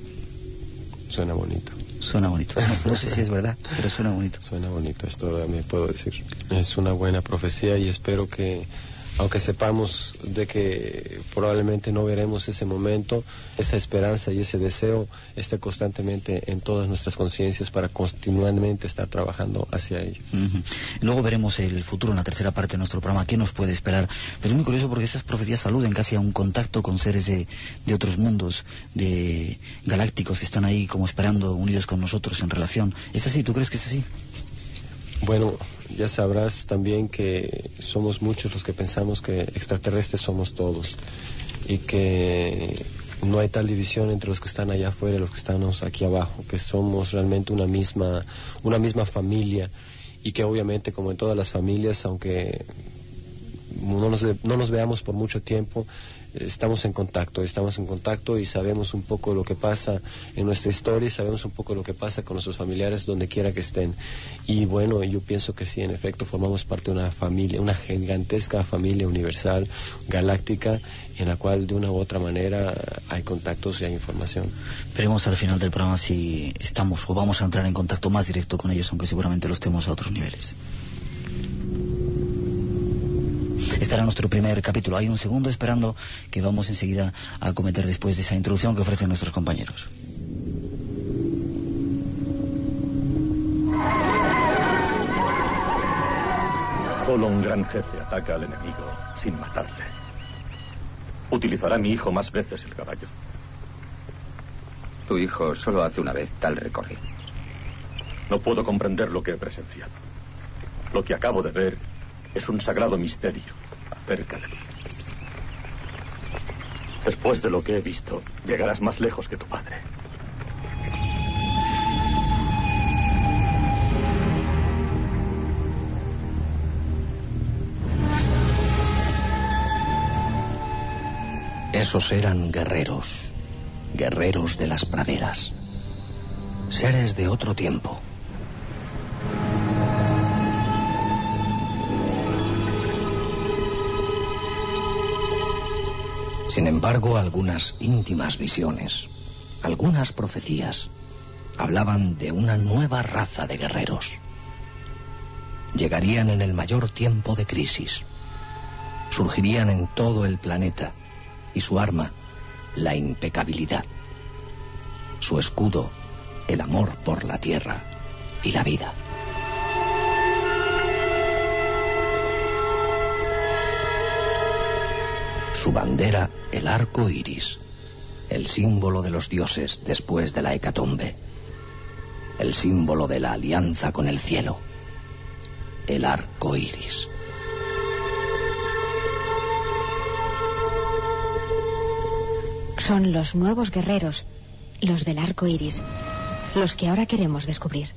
Suena bonito. Suena bonito. No, no sé si es verdad, pero suena bonito. Suena bonito, esto me puedo decir. Es una buena profecía y espero que, aunque sepamos de que probablemente no veremos ese momento, esa esperanza y ese deseo esté constantemente en todas nuestras conciencias para continuamente estar trabajando hacia ello. Uh-huh. Luego veremos el futuro en la tercera parte de nuestro programa, qué nos puede esperar. Pero es muy curioso porque esas profecías aluden casi a un contacto con seres de, de otros mundos, de galácticos que están ahí como esperando, unidos con nosotros en relación. ¿Es así? ¿Tú crees que es así? Bueno, ya sabrás también que somos muchos los que pensamos que extraterrestres somos todos y que no hay tal división entre los que están allá afuera y los que estamos aquí abajo, que somos realmente una misma, una misma familia y que obviamente, como en todas las familias, aunque no nos, no nos veamos por mucho tiempo, estamos en contacto, estamos en contacto y sabemos un poco lo que pasa en nuestra historia y sabemos un poco lo que pasa con nuestros familiares donde quiera que estén. Y bueno, yo pienso que sí, en efecto, formamos parte de una familia, una gigantesca familia universal, galáctica, en la cual de una u otra manera hay contactos y hay información. Veremos al final del programa si estamos o vamos a entrar en contacto más directo con ellos, aunque seguramente los tenemos a otros niveles. Estará nuestro primer capítulo. Hay un segundo esperando que vamos enseguida a acometer después de esa introducción que ofrecen nuestros compañeros. Solo un gran jefe ataca al enemigo sin matarle. Utilizará mi hijo más veces el caballo. Tu hijo solo hace una vez tal recorrido. No puedo comprender lo que he presenciado. Lo que acabo de ver es un sagrado misterio acerca de mí. Después de lo que he visto, llegarás más lejos que tu padre. Esos eran guerreros, guerreros de las praderas, seres de otro tiempo. Sin embargo, algunas íntimas visiones, algunas profecías, hablaban de una nueva raza de guerreros. Llegarían en el mayor tiempo de crisis. Surgirían en todo el planeta, y su arma, la impecabilidad. Su escudo, el amor por la tierra y la vida. Su bandera, el arco iris, el símbolo de los dioses después de la hecatombe, el símbolo de la alianza con el cielo, el arco iris. Son los nuevos guerreros, los del arco iris, los que ahora queremos descubrir.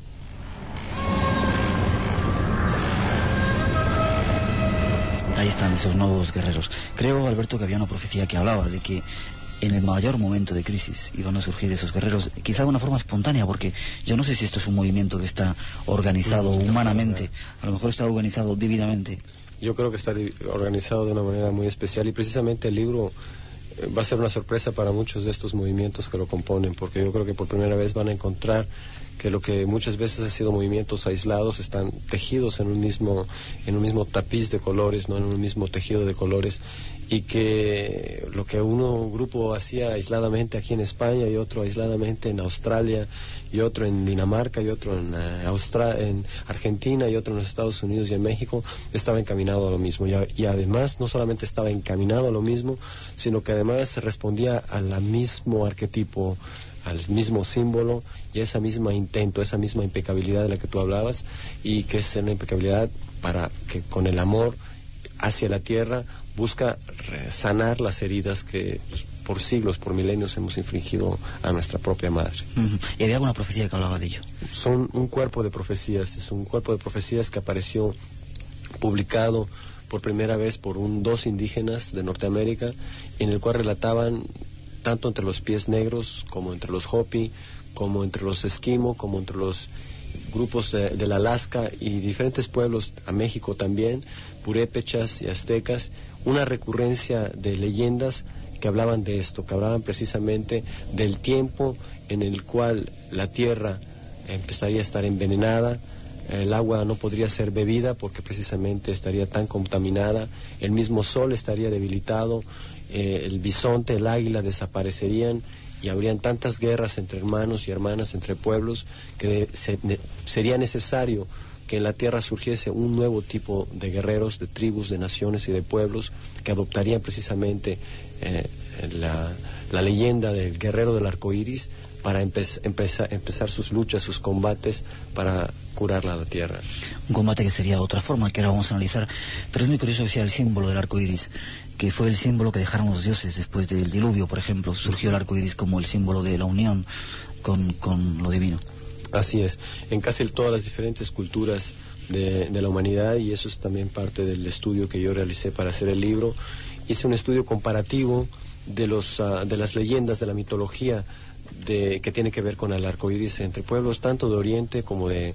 Ahí están esos nuevos guerreros. Creo, Alberto, que había una profecía que hablaba de que en el mayor momento de crisis iban a surgir esos guerreros, quizá de una forma espontánea, porque yo no sé si esto es un movimiento que está organizado humanamente, a lo mejor está organizado divinamente. Yo creo que está organizado de una manera muy especial, y precisamente el libro va a ser una sorpresa para muchos de estos movimientos que lo componen, porque yo creo que por primera vez van a encontrar que lo que muchas veces ha sido movimientos aislados están tejidos en un mismo en un mismo tapiz de colores, no en un mismo tejido de colores, y que lo que uno un grupo hacía aisladamente aquí en España y otro aisladamente en Australia y otro en Dinamarca y otro en, uh, Austra en Argentina y otro en los Estados Unidos y en México, estaba encaminado a lo mismo, y, a, y además no solamente estaba encaminado a lo mismo, sino que además respondía al mismo arquetipo, al mismo símbolo y a esa misma intento, esa misma impecabilidad de la que tú hablabas, y que es una impecabilidad para que con el amor hacia la tierra busca sanar las heridas que por siglos, por milenios hemos infligido a nuestra propia madre. Uh-huh. ¿Y había alguna profecía que hablaba de ello? Son un cuerpo de profecías, es un cuerpo de profecías que apareció publicado por primera vez por un, dos indígenas de Norteamérica, en el cual relataban tanto entre los pies negros como entre los Hopi, como entre los esquimo, como entre los grupos de, del Alaska y diferentes pueblos, a México también, purépechas y aztecas, una recurrencia de leyendas que hablaban de esto, que hablaban precisamente del tiempo en el cual la tierra empezaría a estar envenenada, el agua no podría ser bebida porque precisamente estaría tan contaminada, el mismo sol estaría debilitado, eh, el bisonte, el águila desaparecerían, y habrían tantas guerras entre hermanos y hermanas, entre pueblos, que de, se, de, sería necesario que en la tierra surgiese un nuevo tipo de guerreros, de tribus, de naciones y de pueblos que adoptarían precisamente eh, la, la leyenda del guerrero del arco iris para empe- empezar, empezar sus luchas, sus combates para curarla a la tierra. Un combate que sería otra forma, que ahora vamos a analizar, pero es muy curioso que sea el símbolo del arco iris, que fue el símbolo que dejaron los dioses después del diluvio, por ejemplo. Surgió el arco iris como el símbolo de la unión con, con lo divino. Así es, en casi todas las diferentes culturas de, de la humanidad, y eso es también parte del estudio que yo realicé para hacer el libro. Hice un estudio comparativo de, los, uh, de las leyendas, de la mitología de, que tiene que ver con el arco iris entre pueblos tanto de Oriente como de,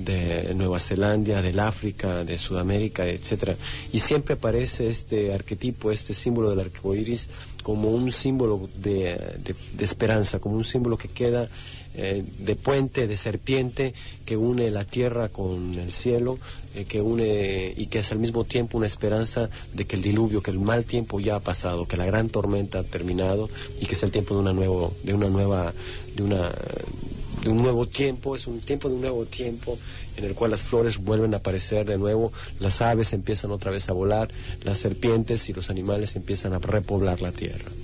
de Nueva Zelanda, del África, de Sudamérica, etcétera. Y siempre aparece este arquetipo, este símbolo del arco iris como un símbolo de, de, de esperanza, como un símbolo que queda eh, de puente, de serpiente, que une la tierra con el cielo, eh, que une y que es al mismo tiempo una esperanza de que el diluvio, que el mal tiempo ya ha pasado, que la gran tormenta ha terminado y que es el tiempo de una nuevo, de una nueva, de una de un nuevo tiempo, es un tiempo de un nuevo tiempo en el cual las flores vuelven a aparecer de nuevo, las aves empiezan otra vez a volar, las serpientes y los animales empiezan a repoblar la tierra.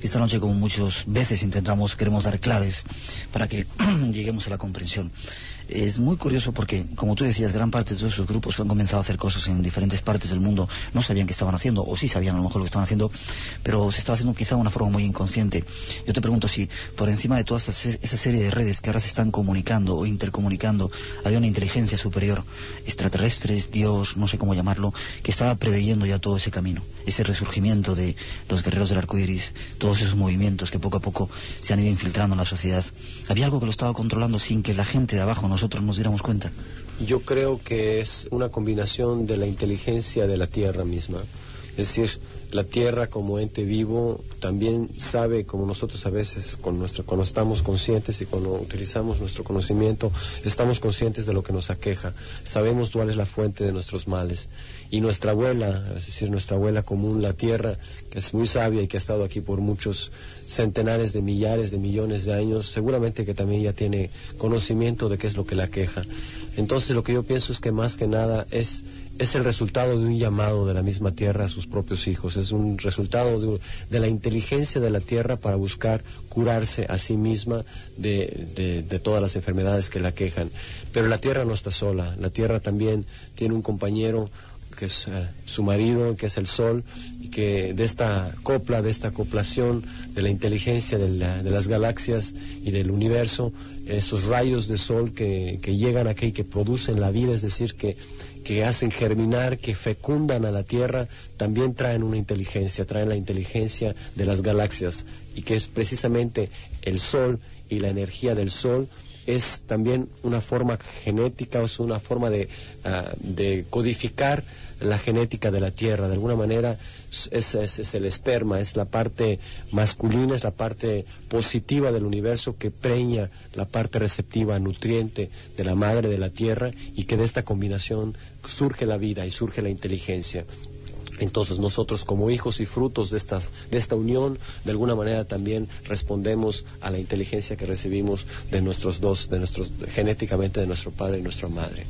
esta noche, como muchas veces intentamos, queremos dar claves para que lleguemos a la comprensión. Es muy curioso porque, como tú decías, gran parte de todos esos grupos que han comenzado a hacer cosas en diferentes partes del mundo no sabían qué estaban haciendo, o sí sabían a lo mejor lo que estaban haciendo, pero se estaba haciendo quizá de una forma muy inconsciente. Yo te pregunto si por encima de toda esa, esa serie de redes que ahora se están comunicando o intercomunicando, había una inteligencia superior, extraterrestres, Dios, no sé cómo llamarlo, que estaba preveyendo ya todo ese camino, ese resurgimiento de los guerreros del arco iris, todos esos movimientos que poco a poco se han ido infiltrando en la sociedad. Había algo que lo estaba controlando sin que la gente de abajo nosotros nos diéramos cuenta. Yo creo que es una combinación de la inteligencia de la Tierra misma. Es decir, la Tierra como ente vivo también sabe, como nosotros a veces, con nuestro, cuando estamos conscientes y cuando utilizamos nuestro conocimiento, estamos conscientes de lo que nos aqueja. Sabemos cuál es la fuente de nuestros males. Y nuestra abuela, es decir, nuestra abuela común, la Tierra, que es muy sabia y que ha estado aquí por muchos centenares de millares de millones de años, seguramente que también ya tiene conocimiento de qué es lo que la aqueja. Entonces lo que yo pienso es que más que nada es, es el resultado de un llamado de la misma Tierra a sus propios hijos, es un resultado de, de la inteligencia de la Tierra para buscar curarse a sí misma de, de, de todas las enfermedades que la aquejan. Pero la Tierra no está sola, la Tierra también tiene un compañero que es uh, su marido, que es el Sol, y que de esta copla, de esta acoplación de la inteligencia de, la, de las galaxias y del universo, esos rayos de Sol que, que llegan aquí y que producen la vida, es decir, que, que hacen germinar, que fecundan a la Tierra, también traen una inteligencia, traen la inteligencia de las galaxias, y que es precisamente el Sol y la energía del Sol es también una forma genética, o es una forma de, uh, de codificar la genética de la Tierra. De alguna manera es, es, es el esperma, es la parte masculina, es la parte positiva del universo que preña la parte receptiva, nutriente de la madre de la Tierra, y que de esta combinación surge la vida y surge la inteligencia. Entonces nosotros, como hijos y frutos de esta, de esta unión, de alguna manera también respondemos a la inteligencia que recibimos de nuestros dos, de nuestros, genéticamente de nuestro padre y nuestra madre.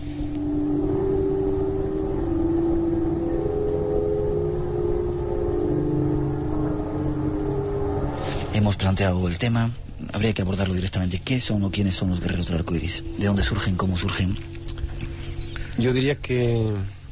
Hemos planteado el tema, habría que abordarlo directamente. ¿Qué son o quiénes son los guerreros del arco iris? ¿De dónde surgen? ¿Cómo surgen? Yo diría que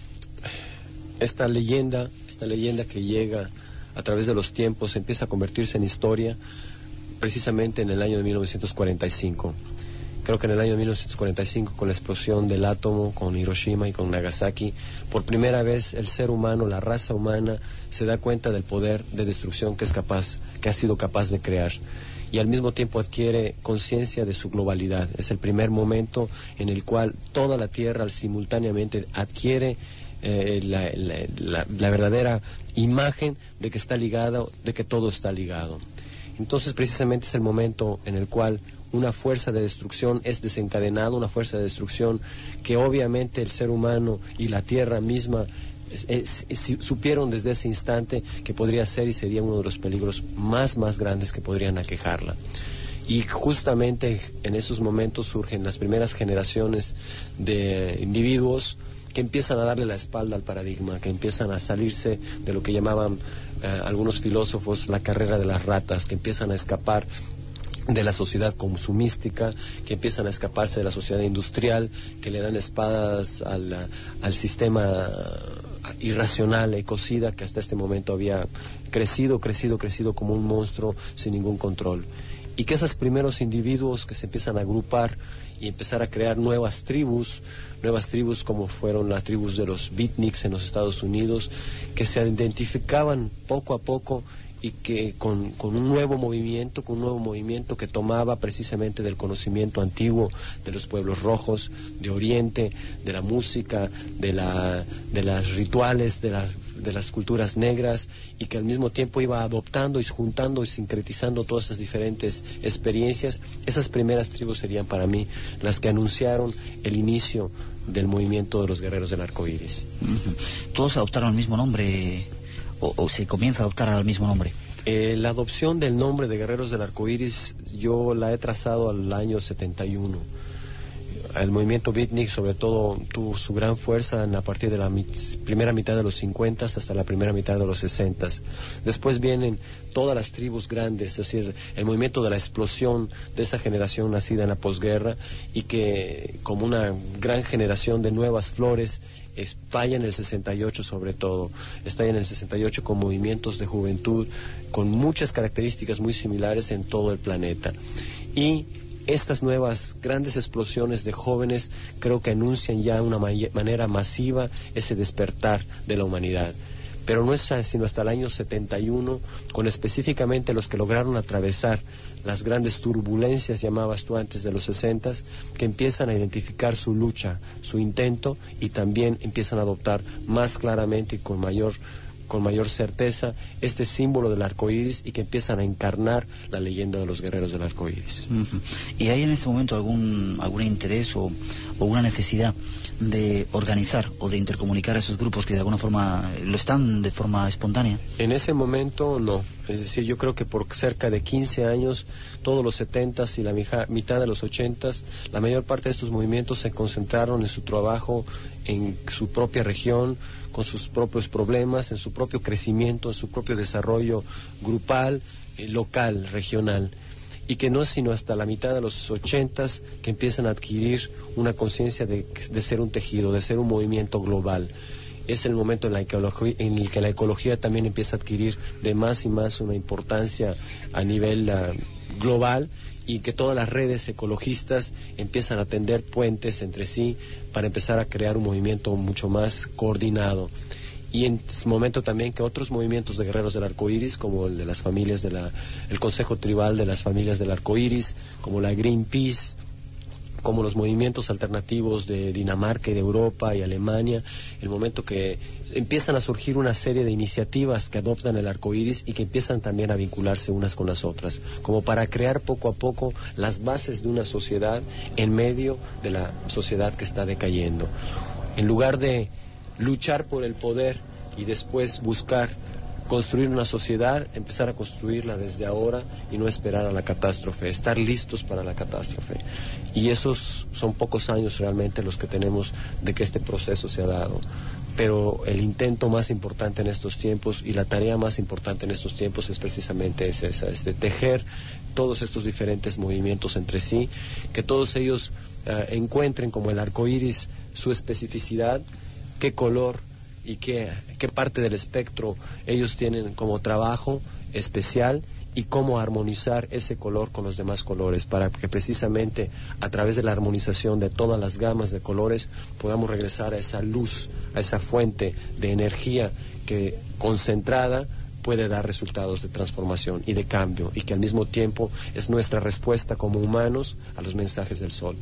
esta leyenda, esta leyenda que llega a través de los tiempos, empieza a convertirse en historia precisamente en el año de mil novecientos cuarenta y cinco. Creo que en el año de mil novecientos cuarenta y cinco, con la explosión del átomo, con Hiroshima y con Nagasaki, por primera vez el ser humano, la raza humana, se da cuenta del poder de destrucción que es capaz, que ha sido capaz de crear. Y al mismo tiempo adquiere conciencia de su globalidad. Es el primer momento en el cual toda la Tierra simultáneamente adquiere eh, la, la, la, la verdadera imagen de que está ligado, de que todo está ligado. Entonces precisamente es el momento en el cual una fuerza de destrucción es desencadenada, una fuerza de destrucción que obviamente el ser humano y la Tierra misma es, es, es, supieron desde ese instante que podría ser y sería uno de los peligros más, más grandes que podrían aquejarla. Y justamente en esos momentos surgen las primeras generaciones de individuos que empiezan a darle la espalda al paradigma, que empiezan a salirse de lo que llamaban eh, algunos filósofos la carrera de las ratas, que empiezan a escapar de la sociedad consumística, que empiezan a escaparse de la sociedad industrial, que le dan espadas al, al sistema irracional, ecocida, que hasta este momento había crecido, crecido, crecido como un monstruo sin ningún control. Y que esos primeros individuos que se empiezan a agrupar y empezar a crear nuevas tribus, nuevas tribus como fueron las tribus de los beatniks en los Estados Unidos, que se identificaban poco a poco y que con, con un nuevo movimiento, con un nuevo movimiento que tomaba precisamente del conocimiento antiguo de los pueblos rojos, de Oriente, de la música, de la, de las rituales, de las, de las culturas negras, y que al mismo tiempo iba adoptando y juntando y sincretizando todas esas diferentes experiencias. Esas primeras tribus serían para mí las que anunciaron el inicio del movimiento de los guerreros del arco iris. Uh-huh. Todos adoptaron el mismo nombre, o, o se comienza a adoptar al mismo nombre. Eh, la adopción del nombre de Guerreros del Arco Iris yo la he trazado al año setenta y uno. el movimiento beatnik sobre todo tuvo su gran fuerza a partir de la mit primera mitad de los cincuenta hasta la primera mitad de los sesenta. Después vienen todas las tribus grandes, es decir, el movimiento de la explosión de esa generación nacida en la posguerra y que como una gran generación de nuevas flores estalla en el sesenta y ocho sobre todo, estalla en el sesenta y ocho con movimientos de juventud con muchas características muy similares en todo el planeta. Y estas nuevas grandes explosiones de jóvenes creo que anuncian ya de una ma manera masiva ese despertar de la humanidad. Pero no es sino hasta el año setenta y uno, con específicamente los que lograron atravesar las grandes turbulencias, llamabas tú antes, de los sesentas, que empiezan a identificar su lucha, su intento, y también empiezan a adoptar más claramente y con mayor con mayor certeza este símbolo del arco iris y que empiezan a encarnar la leyenda de los guerreros del arco iris. Uh-huh. ¿Y hay en este momento algún algún interés o, o una necesidad de organizar o de intercomunicar a esos grupos que de alguna forma lo están de forma espontánea? En ese momento no, es decir, yo creo que por cerca de quince años, todos los setentas y la mitad de los ochentas, la mayor parte de estos movimientos se concentraron en su trabajo en su propia región, con sus propios problemas, en su propio crecimiento, en su propio desarrollo grupal, eh, local, regional, y que no es sino hasta la mitad de los ochentas que empiezan a adquirir una conciencia de, de ser un tejido, de ser un movimiento global. Es el momento en, la ecología, en el que la ecología también empieza a adquirir de más y más una importancia a nivel uh, global, y que todas las redes ecologistas empiezan a tender puentes entre sí para empezar a crear un movimiento mucho más coordinado. Y en ese momento también que otros movimientos de guerreros del arco iris, como el de las familias de la, el Consejo Tribal de las Familias del Arco Iris, como la Greenpeace, como los movimientos alternativos de Dinamarca y de Europa y Alemania, el momento que empiezan a surgir una serie de iniciativas que adoptan el arco iris y que empiezan también a vincularse unas con las otras, como para crear poco a poco las bases de una sociedad en medio de la sociedad que está decayendo. En lugar de luchar por el poder y después buscar construir una sociedad, empezar a construirla desde ahora y no esperar a la catástrofe, estar listos para la catástrofe. Y esos son pocos años realmente los que tenemos de que este proceso se ha dado. Pero el intento más importante en estos tiempos y la tarea más importante en estos tiempos es precisamente esa, es de tejer todos estos diferentes movimientos entre sí, que todos ellos uh, encuentren como el arco iris su especificidad, qué color y qué, qué parte del espectro ellos tienen como trabajo especial y cómo armonizar ese color con los demás colores para que precisamente a través de la armonización de todas las gamas de colores podamos regresar a esa luz, a esa fuente de energía que concentrada puede dar resultados de transformación y de cambio y que al mismo tiempo es nuestra respuesta como humanos a los mensajes del sol.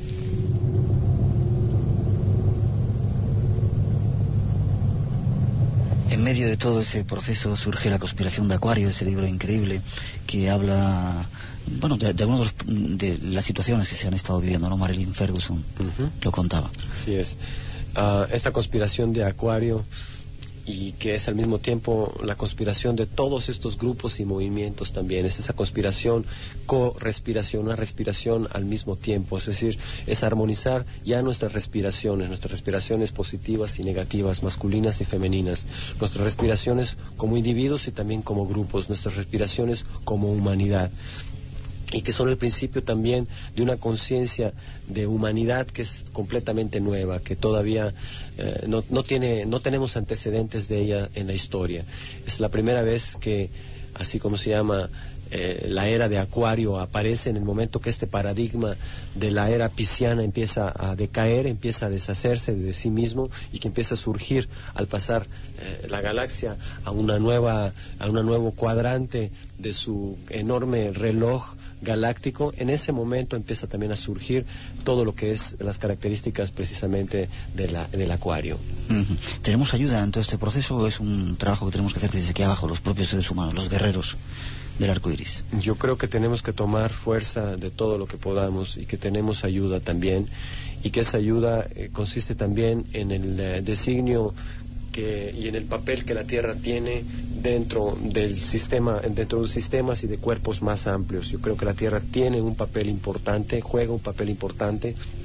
En medio de todo ese proceso surge La conspiración de Acuario, ese libro increíble que habla, bueno, de, de algunas de las situaciones que se han estado viviendo, ¿no? Marilyn Ferguson uh-huh. lo contaba. Así es. Uh, esta conspiración de Acuario, y que es al mismo tiempo la conspiración de todos estos grupos y movimientos también, es esa conspiración, co-respiración, una respiración al mismo tiempo, es decir, es armonizar ya nuestras respiraciones, nuestras respiraciones positivas y negativas, masculinas y femeninas, nuestras respiraciones como individuos y también como grupos, nuestras respiraciones como humanidad, y que son el principio también de una conciencia de humanidad que es completamente nueva, que todavía eh, no, no tiene, no tenemos antecedentes de ella en la historia. Es la primera vez que, así como se llama, eh, la era de Acuario aparece en el momento que este paradigma de la era pisciana empieza a decaer, empieza a deshacerse de sí mismo y que empieza a surgir al pasar eh, la galaxia a una nueva, a un nuevo cuadrante de su enorme reloj galáctico. En ese momento empieza también a surgir todo lo que es las características precisamente de la, del Acuario. Uh-huh. ¿Tenemos ayuda en todo este proceso o es un trabajo que tenemos que hacer desde aquí abajo, los propios seres humanos, los guerreros del arco iris? Yo creo que tenemos que tomar fuerza de todo lo que podamos y que tenemos ayuda también, y que esa ayuda eh, consiste también en el eh, designio que, y en el papel que la Tierra tiene dentro del sistema, dentro de sistemas y de cuerpos más amplios. Yo creo que la Tierra tiene un papel importante, juega un papel importante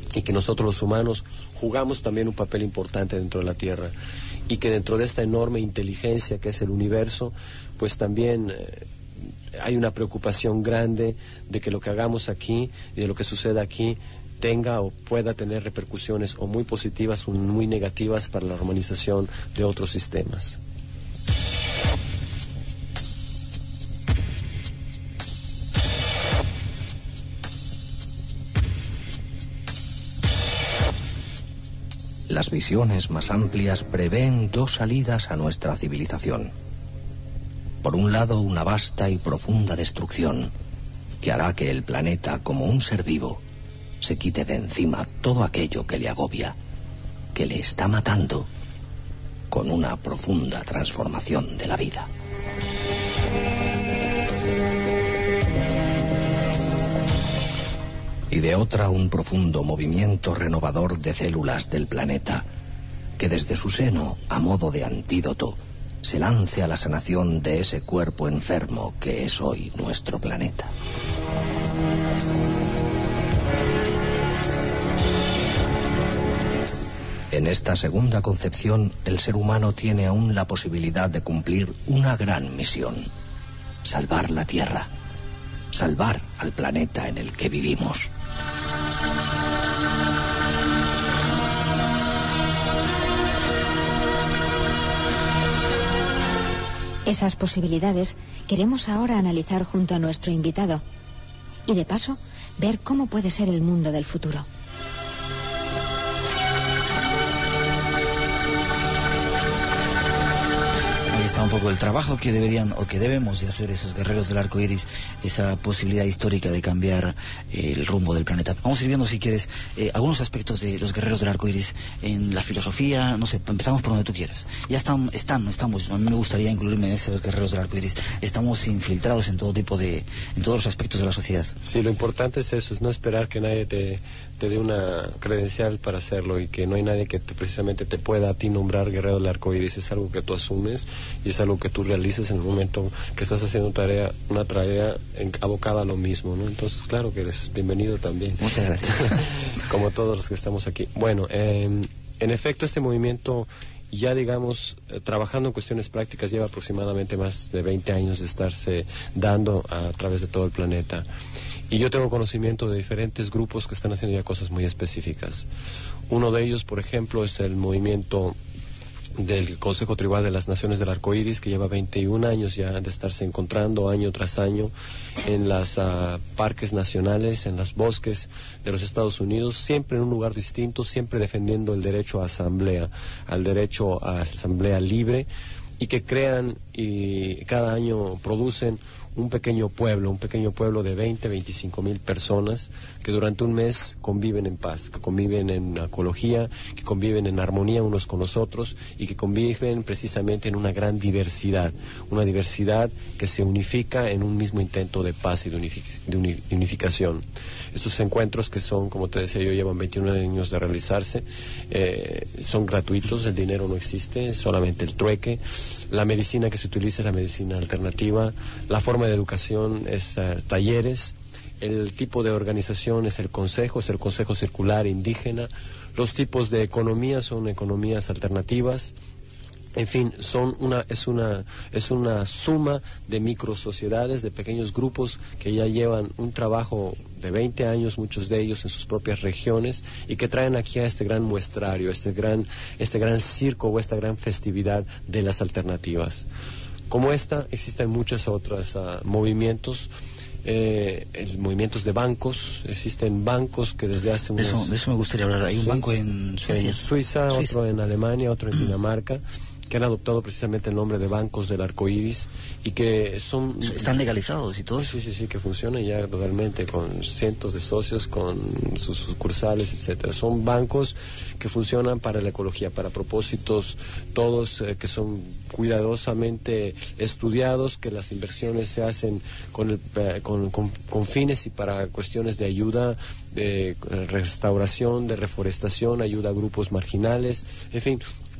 y que nosotros los humanos jugamos también un papel importante dentro de la Tierra, y que dentro de esta enorme inteligencia que es el universo, pues también eh, hay una preocupación grande de que lo que hagamos aquí y de lo que suceda aquí tenga o pueda tener repercusiones o muy positivas o muy negativas para la armonización de otros sistemas. Las visiones más amplias prevén dos salidas a nuestra civilización. Por un lado, una vasta y profunda destrucción que hará que el planeta, como un ser vivo, se quite de encima todo aquello que le agobia, que le está matando, con una profunda transformación de la vida. Y de otra, un profundo movimiento renovador de células del planeta, que desde su seno, a modo de antídoto, se lance a la sanación de ese cuerpo enfermo que es hoy nuestro planeta. En esta segunda concepción, el ser humano tiene aún la posibilidad de cumplir una gran misión: salvar la Tierra, salvar al planeta en el que vivimos. Esas posibilidades queremos ahora analizar junto a nuestro invitado y, de paso, ver cómo puede ser el mundo del futuro. Está un poco el trabajo que deberían o que debemos de hacer esos guerreros del arco iris, esa posibilidad histórica de cambiar eh, el rumbo del planeta. Vamos a ir viendo, si quieres, eh, algunos aspectos de los guerreros del arco iris en la filosofía. No sé, empezamos por donde tú quieras. Ya están, están, estamos, a mí me gustaría incluirme en esos guerreros del arco iris. Estamos infiltrados en todo tipo de, en todos los aspectos de la sociedad. Sí, lo importante es eso, es no esperar que nadie te, te dé una credencial para hacerlo, y que no hay nadie que te, precisamente te pueda a ti nombrar guerrero del arco iris. Es algo que tú asumes y es algo que tú realices en el momento que estás haciendo tarea, una tarea en, abocada a lo mismo, ¿no? Entonces, claro que eres bienvenido también. Muchas gracias. Como todos los que estamos aquí. Bueno, eh, en efecto, este movimiento, ya digamos, eh, trabajando en cuestiones prácticas, lleva aproximadamente más de veinte años de estarse dando a, a través de todo el planeta. Y yo tengo conocimiento de diferentes grupos que están haciendo ya cosas muy específicas. Uno de ellos, por ejemplo, es el movimiento del Consejo Tribal de las Naciones del Arco Iris, que lleva veintiún años ya de estarse encontrando año tras año en los uh, parques nacionales, en los bosques de los Estados Unidos, siempre en un lugar distinto, siempre defendiendo el derecho a asamblea, al derecho a asamblea libre, y que crean y cada año producen un pequeño pueblo, un pequeño pueblo de veinte, veinticinco mil personas que durante un mes conviven en paz, que conviven en ecología, que conviven en armonía unos con los otros, y que conviven precisamente en una gran diversidad, una diversidad que se unifica en un mismo intento de paz y de, unific- de uni- unificación. Estos encuentros, que son, como te decía yo, llevan veintiún años de realizarse, eh, son gratuitos, el dinero no existe, solamente el trueque. La medicina que se utiliza es la medicina alternativa, la forma de educación es uh, talleres, el tipo de organización es el consejo, es el consejo circular indígena, los tipos de economía son economías alternativas. En fin, son una, es una, es una suma de microsociedades, de pequeños grupos que ya llevan un trabajo de veinte años, muchos de ellos en sus propias regiones, y que traen aquí a este gran muestrario, este gran, este gran circo o esta gran festividad de las alternativas. Como esta, existen muchos otros uh, movimientos. Eh, movimientos de bancos, existen bancos que desde hace unos... De eso, de eso me gustaría hablar. Hay un sí, banco en Suecia, en Suiza, Suiza, otro en Alemania, otro en Dinamarca, que han adoptado precisamente el nombre de bancos del arco iris, y que son... Están legalizados y todo. Sí, sí, sí, que funcionan ya totalmente con cientos de socios, con sus sucursales, etcétera. Son bancos que funcionan para la ecología, para propósitos todos eh, que son cuidadosamente estudiados, que las inversiones se hacen con, el, eh, con, con, con fines y para cuestiones de ayuda, de restauración, de reforestación, ayuda a grupos marginales, en fin,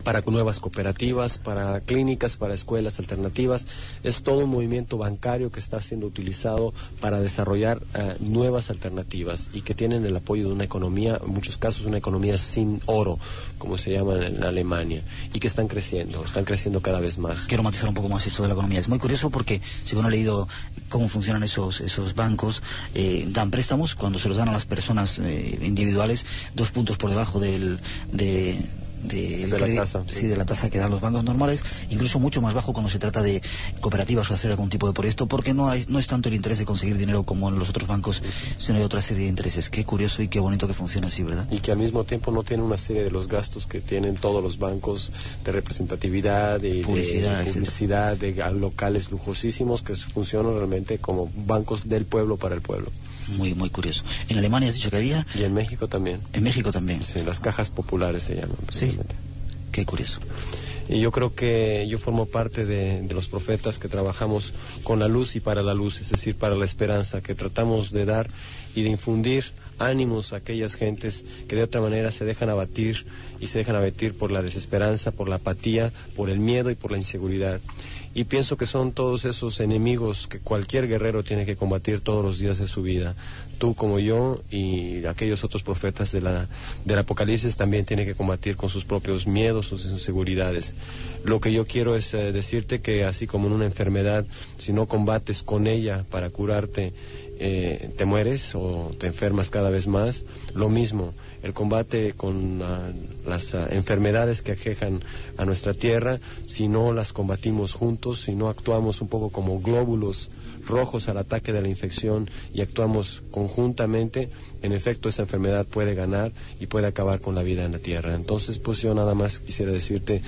para nuevas cooperativas, para clínicas, para escuelas alternativas. Es todo un movimiento bancario que está siendo utilizado para desarrollar uh, nuevas alternativas y que tienen el apoyo de una economía, en muchos casos una economía sin oro, como se llama en Alemania, y que están creciendo, están creciendo cada vez más. Quiero matizar un poco más eso de la economía. Es muy curioso porque, según he leído cómo funcionan esos, esos bancos, eh, dan préstamos cuando se los dan a las personas eh, individuales, dos puntos por debajo del... de De, de, la tasa, sí, de la tasa que dan los bancos normales, incluso mucho más bajo cuando se trata de cooperativas o hacer algún tipo de proyecto, porque no hay, no es tanto el interés de conseguir dinero como en los otros bancos, sino hay otra serie de intereses. Qué curioso y qué bonito que funciona así, ¿verdad? Y que al mismo tiempo no tiene una serie de los gastos que tienen todos los bancos de representatividad, de publicidad, de, publicidad, de locales lujosísimos que funcionan realmente como bancos del pueblo para el pueblo. Muy, muy curioso. ¿En Alemania has dicho que había? Y en México también. En México también. Sí, las cajas populares se llaman. Sí. Qué curioso. Y yo creo que yo formo parte de, de los profetas que trabajamos con la luz y para la luz, es decir, para la esperanza, que tratamos de dar y de infundir ánimos a aquellas gentes que de otra manera se dejan abatir y se dejan abatir por la desesperanza, por la apatía, por el miedo y por la inseguridad. Y pienso que son todos esos enemigos que cualquier guerrero tiene que combatir todos los días de su vida. Tú como yo y aquellos otros profetas de la, del Apocalipsis también tienen que combatir con sus propios miedos, sus inseguridades. Lo que yo quiero es eh, decirte que así como en una enfermedad, si no combates con ella para curarte, eh, te mueres o te enfermas cada vez más. Lo mismo, el combate con uh, las uh, enfermedades que aquejan a nuestra tierra, si no las combatimos juntos, si no actuamos un poco como glóbulos rojos al ataque de la infección y actuamos conjuntamente, en efecto esa enfermedad puede ganar y puede acabar con la vida en la tierra. Entonces, pues yo nada más quisiera decirte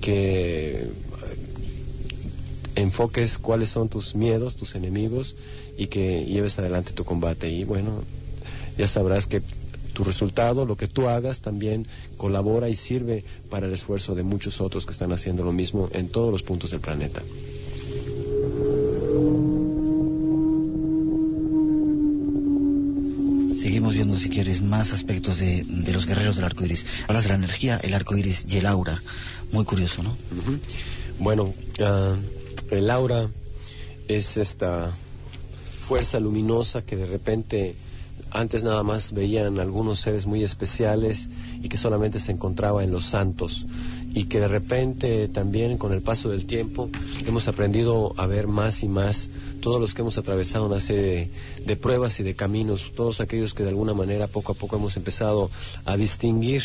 que enfoques cuáles son tus miedos, tus enemigos, y que lleves adelante tu combate. Y bueno, ya sabrás que tu resultado, lo que tú hagas, también colabora y sirve para el esfuerzo de muchos otros que están haciendo lo mismo en todos los puntos del planeta. Seguimos viendo, si quieres, más aspectos de, de los guerreros del arco iris. Hablas de la energía, el arco iris y el aura. Muy curioso, ¿no? Uh-huh. Bueno, uh, el aura es esta fuerza luminosa que de repente antes nada más veían algunos seres muy especiales y que solamente se encontraba en los santos, y que de repente también con el paso del tiempo hemos aprendido a ver más y más todos los que hemos atravesado una serie de, de pruebas y de caminos, todos aquellos que de alguna manera poco a poco hemos empezado a distinguir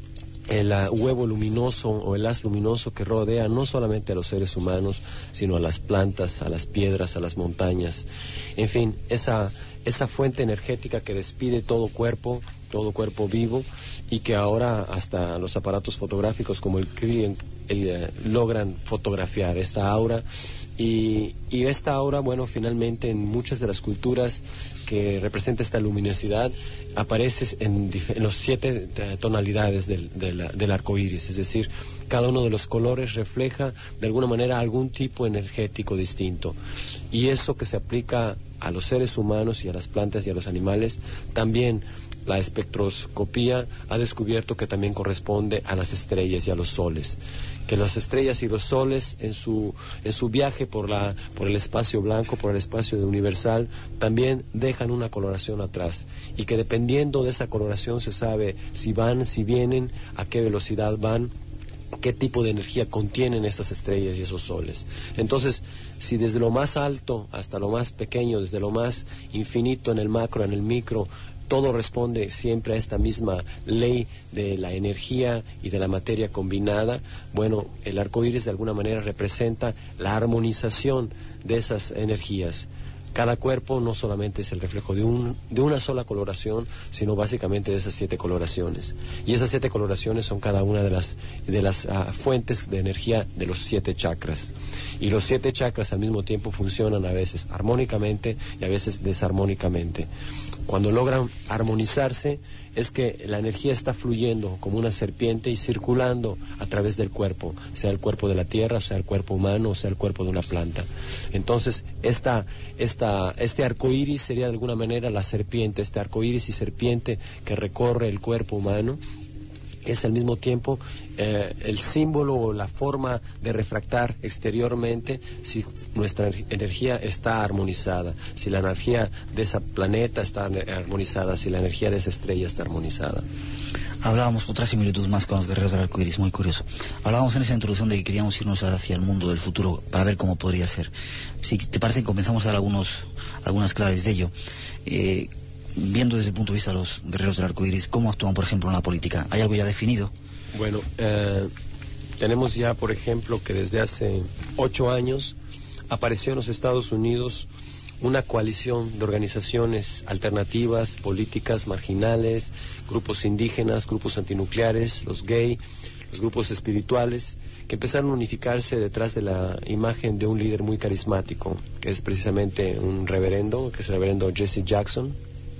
el uh, huevo luminoso o el haz luminoso que rodea no solamente a los seres humanos, sino a las plantas, a las piedras, a las montañas. En fin, esa, esa fuente energética que despide todo cuerpo, todo cuerpo vivo, y que ahora hasta los aparatos fotográficos como el Kree el, uh, logran fotografiar esta aura. Y, y esta aura, bueno, finalmente en muchas de las culturas que representa esta luminosidad aparece en, en los siete tonalidades del, del, del arco iris, es decir, cada uno de los colores refleja de alguna manera algún tipo energético distinto, y eso que se aplica a los seres humanos y a las plantas y a los animales, también la espectroscopía ha descubierto que también corresponde a las estrellas y a los soles, que las estrellas y los soles en su en su viaje por la por el espacio blanco, por el espacio universal, también dejan una coloración atrás, y que dependiendo de esa coloración se sabe si van, si vienen, a qué velocidad van, qué tipo de energía contienen estas estrellas y esos soles. Entonces, si desde lo más alto hasta lo más pequeño, desde lo más infinito en el macro, en el micro, todo responde siempre a esta misma ley de la energía y de la materia combinada, bueno, el arco iris de alguna manera representa la armonización de esas energías. Cada cuerpo no solamente es el reflejo de, un, de una sola coloración, sino básicamente de esas siete coloraciones. Y esas siete coloraciones son cada una de las, de las uh, fuentes de energía de los siete chakras. Y los siete chakras al mismo tiempo funcionan a veces armónicamente y a veces desarmónicamente. Cuando logran armonizarse es que la energía está fluyendo como una serpiente y circulando a través del cuerpo, sea el cuerpo de la tierra, sea el cuerpo humano, o sea el cuerpo de una planta. Entonces, esta, esta, este arco iris sería de alguna manera la serpiente, este arco iris y serpiente que recorre el cuerpo humano, es al mismo tiempo eh, el símbolo o la forma de refractar exteriormente si nuestra energía está armonizada, si la energía de ese planeta está armonizada, si la energía de esa estrella está armonizada. Hablábamos otra similitud más con los guerreros del arco iris, muy curioso. Hablábamos en esa introducción de que queríamos irnos ahora hacia el mundo del futuro para ver cómo podría ser. Si te parece, comenzamos a dar algunos, algunas claves de ello. Eh, viendo desde el punto de vista de los guerreros del arco iris, ¿cómo actúan, por ejemplo, en la política? ¿Hay algo ya definido? Bueno, eh, tenemos ya, por ejemplo, que desde hace ocho años apareció en los Estados Unidos una coalición de organizaciones alternativas, políticas, marginales, grupos indígenas, grupos antinucleares, los gay, los grupos espirituales, que empezaron a unificarse detrás de la imagen de un líder muy carismático, que es precisamente un reverendo, que es el reverendo Jesse Jackson,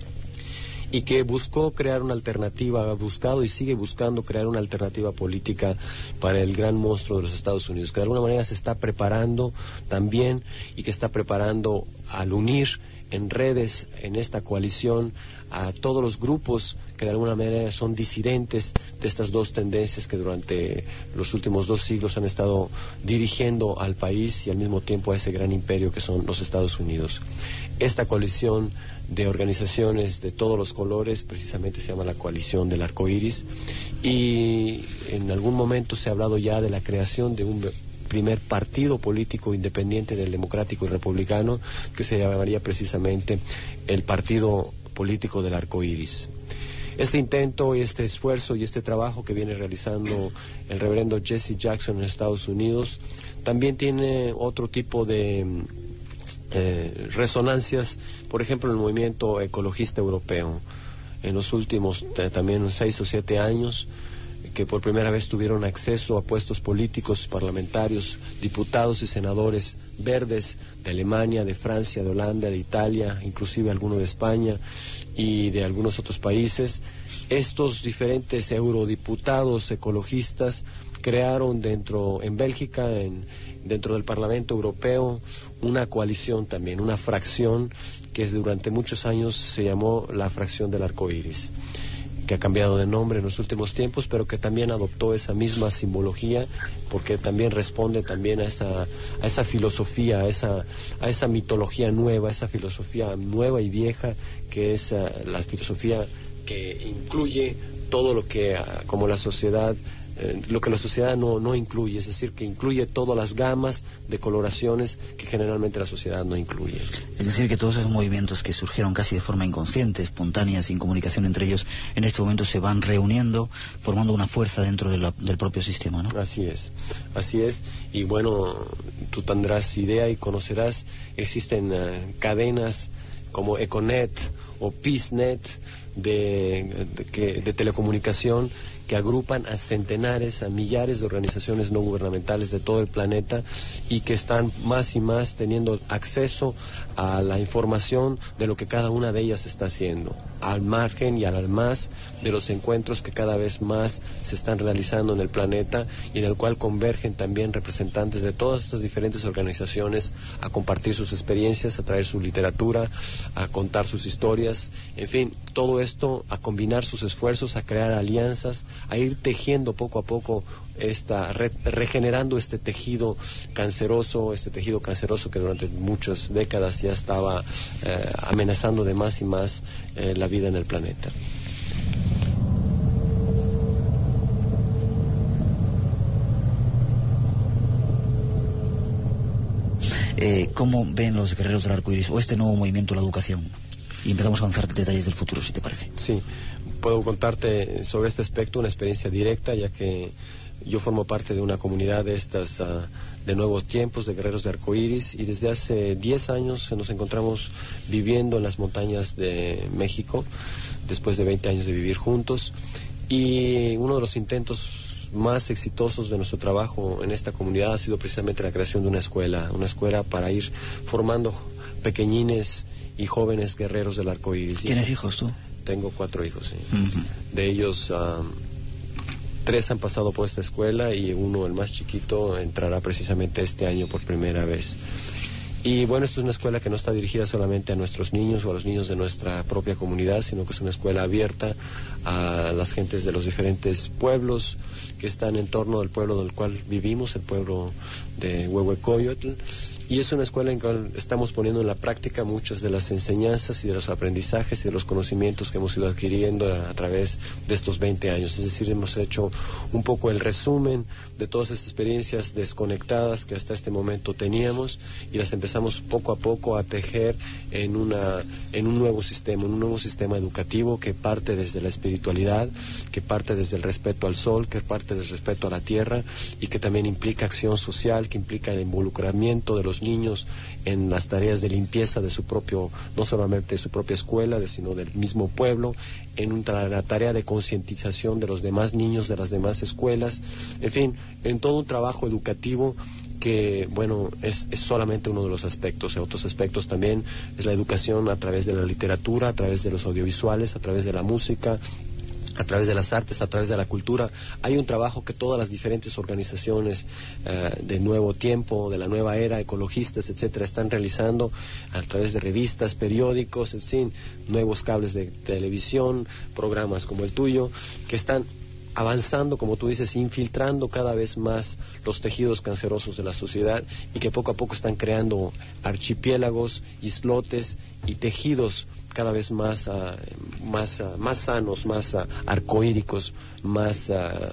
y que buscó crear una alternativa, ha buscado y sigue buscando crear una alternativa política para el gran monstruo de los Estados Unidos, que de alguna manera se está preparando también y que está preparando al unir en redes, en esta coalición, a todos los grupos que de alguna manera son disidentes de estas dos tendencias que durante los últimos dos siglos han estado dirigiendo al país y al mismo tiempo a ese gran imperio que son los Estados Unidos. Esta coalición de organizaciones de todos los colores precisamente se llama la coalición del arco iris, y en algún momento se ha hablado ya de la creación de un primer partido político independiente del democrático y republicano, que se llamaría precisamente el Partido Político del Arco Iris. Este intento y este esfuerzo y este trabajo que viene realizando el reverendo Jesse Jackson en Estados Unidos también tiene otro tipo de eh, resonancias, por ejemplo, en el movimiento ecologista europeo. En los últimos eh, también seis o siete años, que por primera vez tuvieron acceso a puestos políticos, parlamentarios, diputados y senadores verdes de Alemania, de Francia, de Holanda, de Italia, inclusive algunos de España y de algunos otros países. Estos diferentes eurodiputados ecologistas crearon dentro, en Bélgica, en, dentro del Parlamento Europeo, una coalición también, una fracción que durante muchos años se llamó la fracción del arco iris, que ha cambiado de nombre en los últimos tiempos, pero que también adoptó esa misma simbología, porque también responde también a esa, a esa filosofía, a esa, a esa mitología nueva, a esa filosofía nueva y vieja, que es uh, la filosofía que incluye todo lo que, uh, como la sociedad, eh, lo que la sociedad no, no incluye, es decir, que incluye todas las gamas de coloraciones que generalmente la sociedad no incluye. Es decir, que todos esos movimientos que surgieron casi de forma inconsciente, espontánea, sin comunicación entre ellos, en este momento se van reuniendo, formando una fuerza dentro de la, del propio sistema, ¿no? Así es, así es. Y bueno, tú tendrás idea y conocerás, existen uh, cadenas como Econet o PeaceNet de, de, de, de telecomunicación, que agrupan a centenares, a millares de organizaciones no gubernamentales de todo el planeta, y que están más y más teniendo acceso a la información de lo que cada una de ellas está haciendo, al margen y al más de los encuentros que cada vez más se están realizando en el planeta, y en el cual convergen también representantes de todas estas diferentes organizaciones a compartir sus experiencias, a traer su literatura, a contar sus historias, en fin, todo esto, a combinar sus esfuerzos, a crear alianzas, a ir tejiendo poco a poco esta, re, regenerando este tejido canceroso, este tejido canceroso que durante muchas décadas ya estaba eh, amenazando de más y más eh, la vida en el planeta. Eh, ¿Cómo ven los guerreros del arco iris o este nuevo movimiento de la educación? Y empezamos a avanzar detalles del futuro, si te parece. Sí, puedo contarte sobre este aspecto una experiencia directa, ya que yo formo parte de una comunidad de estas, uh, de nuevos tiempos, de guerreros de arco iris, y desde hace diez años nos encontramos viviendo en las montañas de México, después de veinte años de vivir juntos, y uno de los intentos más exitosos de nuestro trabajo en esta comunidad ha sido precisamente la creación de una escuela, una escuela para ir formando pequeñines y jóvenes guerreros del arco iris. ¿Tienes hijos tú? Tengo cuatro hijos, sí. Uh-huh. De ellos, um, tres han pasado por esta escuela y uno, el más chiquito, entrará precisamente este año por primera vez. Y bueno, esto es una escuela que no está dirigida solamente a nuestros niños o a los niños de nuestra propia comunidad, sino que es una escuela abierta a las gentes de los diferentes pueblos que están en torno del pueblo del cual vivimos, el pueblo de Huehuecoyotl. Y es una escuela en la cual estamos poniendo en la práctica muchas de las enseñanzas y de los aprendizajes y de los conocimientos que hemos ido adquiriendo a, a través de estos veinte años. Es decir, hemos hecho un poco el resumen de todas estas experiencias desconectadas que hasta este momento teníamos y las empezamos poco a poco a tejer en, una, en un nuevo sistema, en un nuevo sistema educativo que parte desde la espiritualidad, que parte desde el respeto al sol, que parte del respeto a la tierra y que también implica acción social, que implica el involucramiento de los niños en las tareas de limpieza de su propio, no solamente de su propia escuela, sino del mismo pueblo, en una, la tarea de concientización de los demás niños de las demás escuelas, en fin, en todo un trabajo educativo que, bueno, es, es solamente uno de los aspectos. Otros aspectos también es la educación a través de la literatura, a través de los audiovisuales, a través de la música, a través de las artes, a través de la cultura. Hay un trabajo que todas las diferentes organizaciones eh, de Nuevo Tiempo, de la Nueva Era, ecologistas, etcétera, están realizando a través de revistas, periódicos, en fin, nuevos cables de televisión, programas como el tuyo, que están avanzando, como tú dices, infiltrando cada vez más los tejidos cancerosos de la sociedad y que poco a poco están creando archipiélagos, islotes y tejidos cada vez más uh, más uh, más sanos, más uh, arcoíricos, más uh,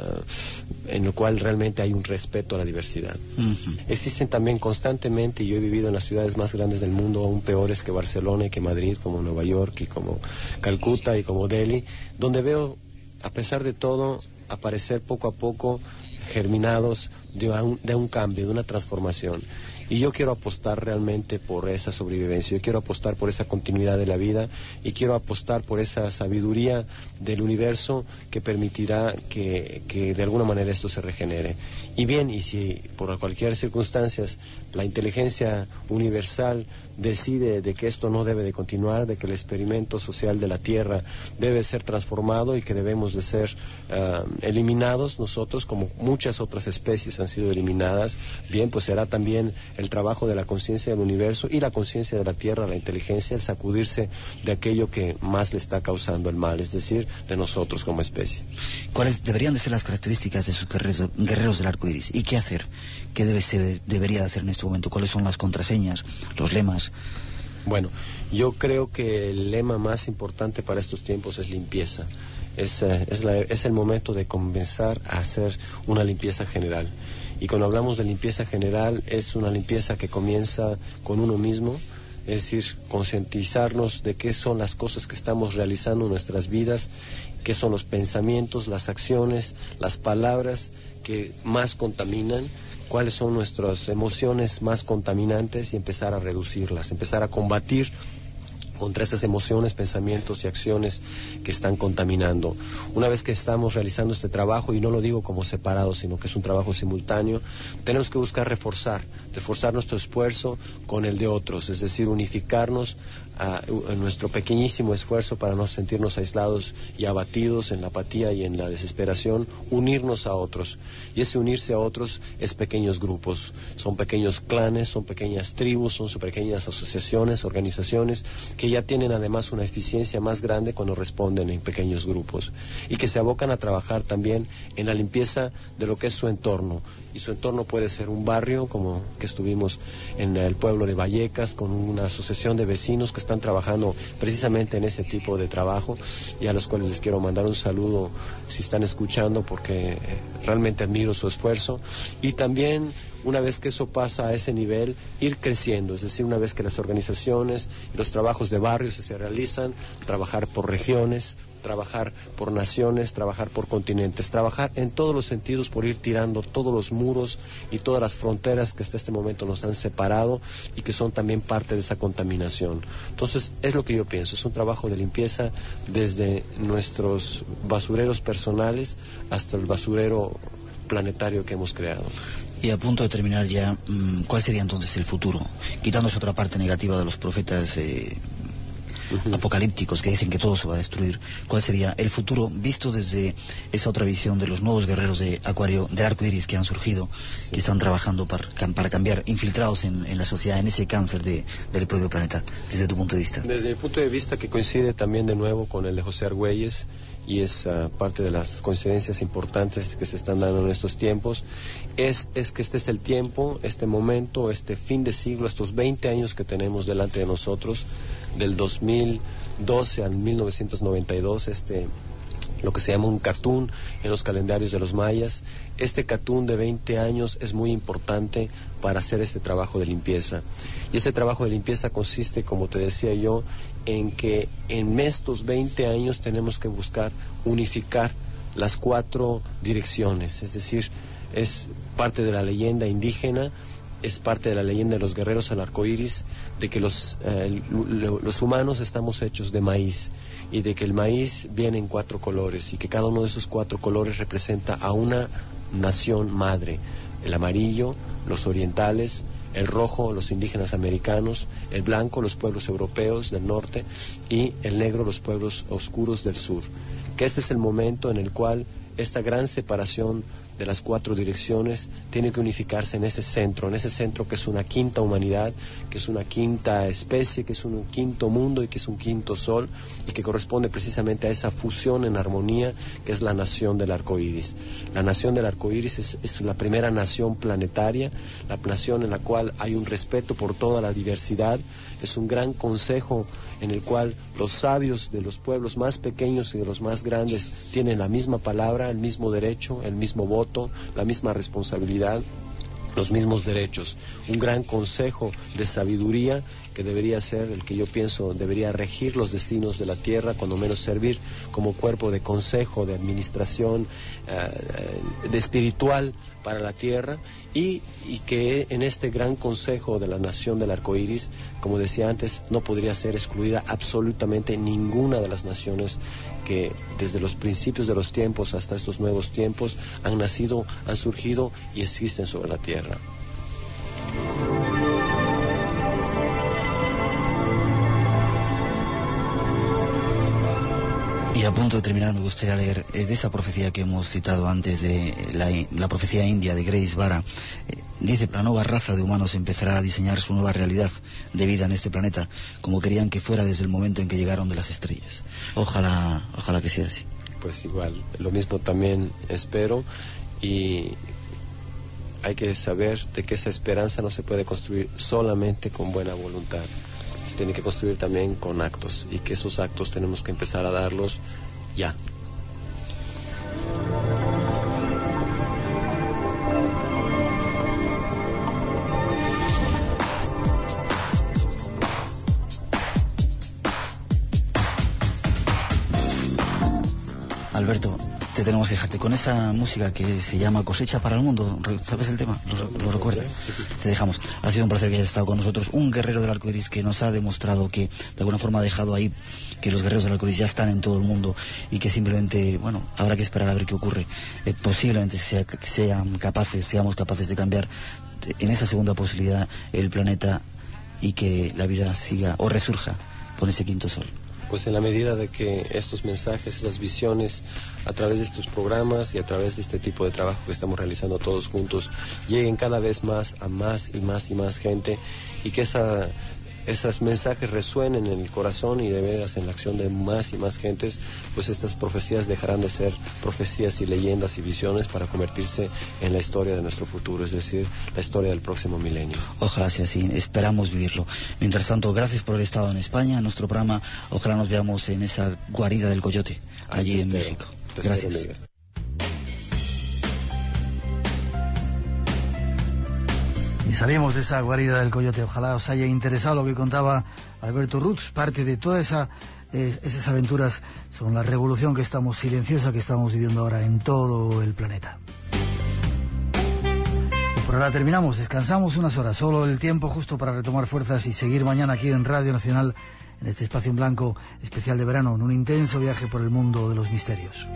en lo cual realmente hay un respeto a la diversidad. Uh-huh. Existen también constantemente, y yo he vivido en las ciudades más grandes del mundo, aún peores que Barcelona y que Madrid, como Nueva York y como Calcuta y como Delhi, donde veo, a pesar de todo, aparecer poco a poco germinados de un, de un cambio, de una transformación. Y yo quiero apostar realmente por esa sobrevivencia, yo quiero apostar por esa continuidad de la vida y quiero apostar por esa sabiduría del universo que permitirá que, que de alguna manera esto se regenere. Y bien, y si por cualquier circunstancia la inteligencia universal decide de que esto no debe de continuar, de que el experimento social de la Tierra debe ser transformado y que debemos de ser uh, eliminados nosotros, como muchas otras especies han sido eliminadas, bien, pues será también el trabajo de la conciencia del universo y la conciencia de la Tierra, la inteligencia, el sacudirse de aquello que más le está causando el mal, es decir, de nosotros como especie. ¿Cuáles deberían de ser las características de sus guerreros, guerreros del arco iris? ¿Y qué hacer? ¿Qué debe ser, debería de hacer en este momento? ¿Cuáles son las contraseñas, los lemas? Bueno, yo creo que el lema más importante para estos tiempos es limpieza. Es, eh, es, la, es el momento de comenzar a hacer una limpieza general. Y cuando hablamos de limpieza general, es una limpieza que comienza con uno mismo, es decir, concientizarnos de qué son las cosas que estamos realizando en nuestras vidas, qué son los pensamientos, las acciones, las palabras que más contaminan, cuáles son nuestras emociones más contaminantes y empezar a reducirlas, empezar a combatir contra esas emociones, pensamientos y acciones que están contaminando. Una vez que estamos realizando este trabajo, y no lo digo como separado, sino que es un trabajo simultáneo, tenemos que buscar reforzar, reforzar nuestro esfuerzo con el de otros, es decir, unificarnos a, a nuestro pequeñísimo esfuerzo para no sentirnos aislados y abatidos en la apatía y en la desesperación, unirnos a otros. Y ese unirse a otros es pequeños grupos, son pequeños clanes, son pequeñas tribus, son pequeñas asociaciones, organizaciones, que ya tienen además una eficiencia más grande cuando responden en pequeños grupos y que se abocan a trabajar también en la limpieza de lo que es su entorno. Y su entorno puede ser un barrio, como que estuvimos en el pueblo de Vallecas con una asociación de vecinos que están trabajando precisamente en ese tipo de trabajo y a los cuales les quiero mandar un saludo si están escuchando, porque realmente admiro su esfuerzo. Y también, una vez que eso pasa a ese nivel, ir creciendo, es decir, una vez que las organizaciones y los trabajos de barrios se realizan, trabajar por regiones, trabajar por naciones, trabajar por continentes, trabajar en todos los sentidos por ir tirando todos los muros y todas las fronteras que hasta este momento nos han separado y que son también parte de esa contaminación. Entonces, es lo que yo pienso, es un trabajo de limpieza desde nuestros basureros personales hasta el basurero planetario que hemos creado. Y a punto de terminar ya, ¿cuál sería entonces el futuro? Quitándose otra parte negativa de los profetas eh, uh-huh. apocalípticos que dicen que todo se va a destruir. ¿Cuál sería el futuro visto desde esa otra visión de los nuevos guerreros de Acuario, del arco iris que han surgido, sí. que están trabajando para, para cambiar, infiltrados en, en la sociedad, en ese cáncer de, del propio planeta, desde tu punto de vista? Desde mi punto de vista, que coincide también de nuevo con el de José Argüelles, y es uh, parte de las coincidencias importantes que se están dando en estos tiempos, es, es que este es el tiempo, este momento, este fin de siglo, estos veinte años que tenemos delante de nosotros, del dos mil doce al mil novecientos noventa y dos, este, lo que se llama un catún en los calendarios de los mayas. Este catún de veinte años es muy importante para hacer este trabajo de limpieza. Y ese trabajo de limpieza consiste, como te decía yo, en que en estos veinte años tenemos que buscar unificar las cuatro direcciones, es decir, es parte de la leyenda indígena, es parte de la leyenda de los guerreros al arco iris, de que los, eh, los humanos estamos hechos de maíz, y de que el maíz viene en cuatro colores, y que cada uno de esos cuatro colores representa a una nación madre: el amarillo, los orientales; el rojo, los indígenas americanos; el blanco, los pueblos europeos del norte; y el negro, los pueblos oscuros del sur. Que este es el momento en el cual esta gran separación de las cuatro direcciones tiene que unificarse en ese centro, en ese centro que es una quinta humanidad, que es una quinta especie, que es un quinto mundo y que es un quinto sol, y que corresponde precisamente a esa fusión en armonía que es la nación del arco iris. La nación del arco iris es, es la primera nación planetaria, la nación en la cual hay un respeto por toda la diversidad, es un gran consejo en el cual los sabios de los pueblos más pequeños y de los más grandes tienen la misma palabra, el mismo derecho, el mismo voto, la misma responsabilidad, los mismos derechos. Un gran consejo de sabiduría que debería ser el que yo pienso debería regir los destinos de la Tierra, cuando menos servir como cuerpo de consejo, de administración, uh, de espiritual para la Tierra, y, y que en este gran consejo de la nación del arco iris, como decía antes, no podría ser excluida absolutamente ninguna de las naciones que desde los principios de los tiempos hasta estos nuevos tiempos han nacido, han surgido y existen sobre la Tierra. Y a punto de terminar, me gustaría leer eh, de esa profecía que hemos citado antes, de la, la profecía india de Grace Vara. Eh, dice: la nueva raza de humanos empezará a diseñar su nueva realidad de vida en este planeta, como querían que fuera desde el momento en que llegaron de las estrellas. Ojalá, ojalá que sea así. Pues igual, lo mismo también espero, y hay que saber de que esa esperanza no se puede construir solamente con buena voluntad. Tiene que construir también con actos, y que esos actos tenemos que empezar a darlos ya. Alberto, te tenemos que dejarte con esa música que se llama Cosecha para el Mundo. ¿Sabes el tema? ¿Lo, lo recuerdas? Te dejamos. Ha sido un placer que hayas estado con nosotros. Un guerrero del arco iris que nos ha demostrado que, de alguna forma, ha dejado ahí que los guerreros del arco iris ya están en todo el mundo, y que simplemente, bueno, habrá que esperar a ver qué ocurre. Eh, posiblemente sea, sean capaces, seamos capaces de cambiar en esa segunda posibilidad el planeta, y que la vida siga o resurja con ese quinto sol. Pues en la medida de que estos mensajes, estas visiones, a través de estos programas y a través de este tipo de trabajo que estamos realizando todos juntos, lleguen cada vez más a más y más y más gente, y que esa, esos mensajes resuenen en el corazón y de veras en la acción de más y más gentes, pues estas profecías dejarán de ser profecías y leyendas y visiones para convertirse en la historia de nuestro futuro, es decir, la historia del próximo milenio. Ojalá sea así, esperamos vivirlo. Mientras tanto, gracias por haber estado en España, en nuestro programa. Ojalá nos veamos en esa guarida del Coyote, allí en México. Gracias. Y salimos de esa guarida del Coyote. Ojalá os haya interesado lo que contaba Alberto Ruz. Parte de todas esa, eh, esas aventuras son la revolución que estamos, silenciosa, que estamos viviendo ahora en todo el planeta. Y por ahora terminamos, descansamos unas horas, solo el tiempo justo para retomar fuerzas y seguir mañana aquí en Radio Nacional, en este espacio en blanco especial de verano, en un intenso viaje por el mundo de los misterios.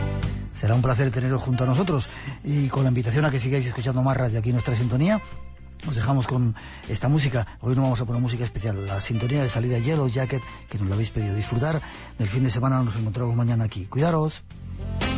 Será un placer teneros junto a nosotros, y con la invitación a que sigáis escuchando más radio aquí en nuestra sintonía, Nos dejamos con esta música. Hoy no vamos a poner música especial. La sintonía de salida Yellow Jacket, que nos lo habéis pedido. Disfrutar del fin de semana. Nos encontramos mañana aquí. Cuidaros.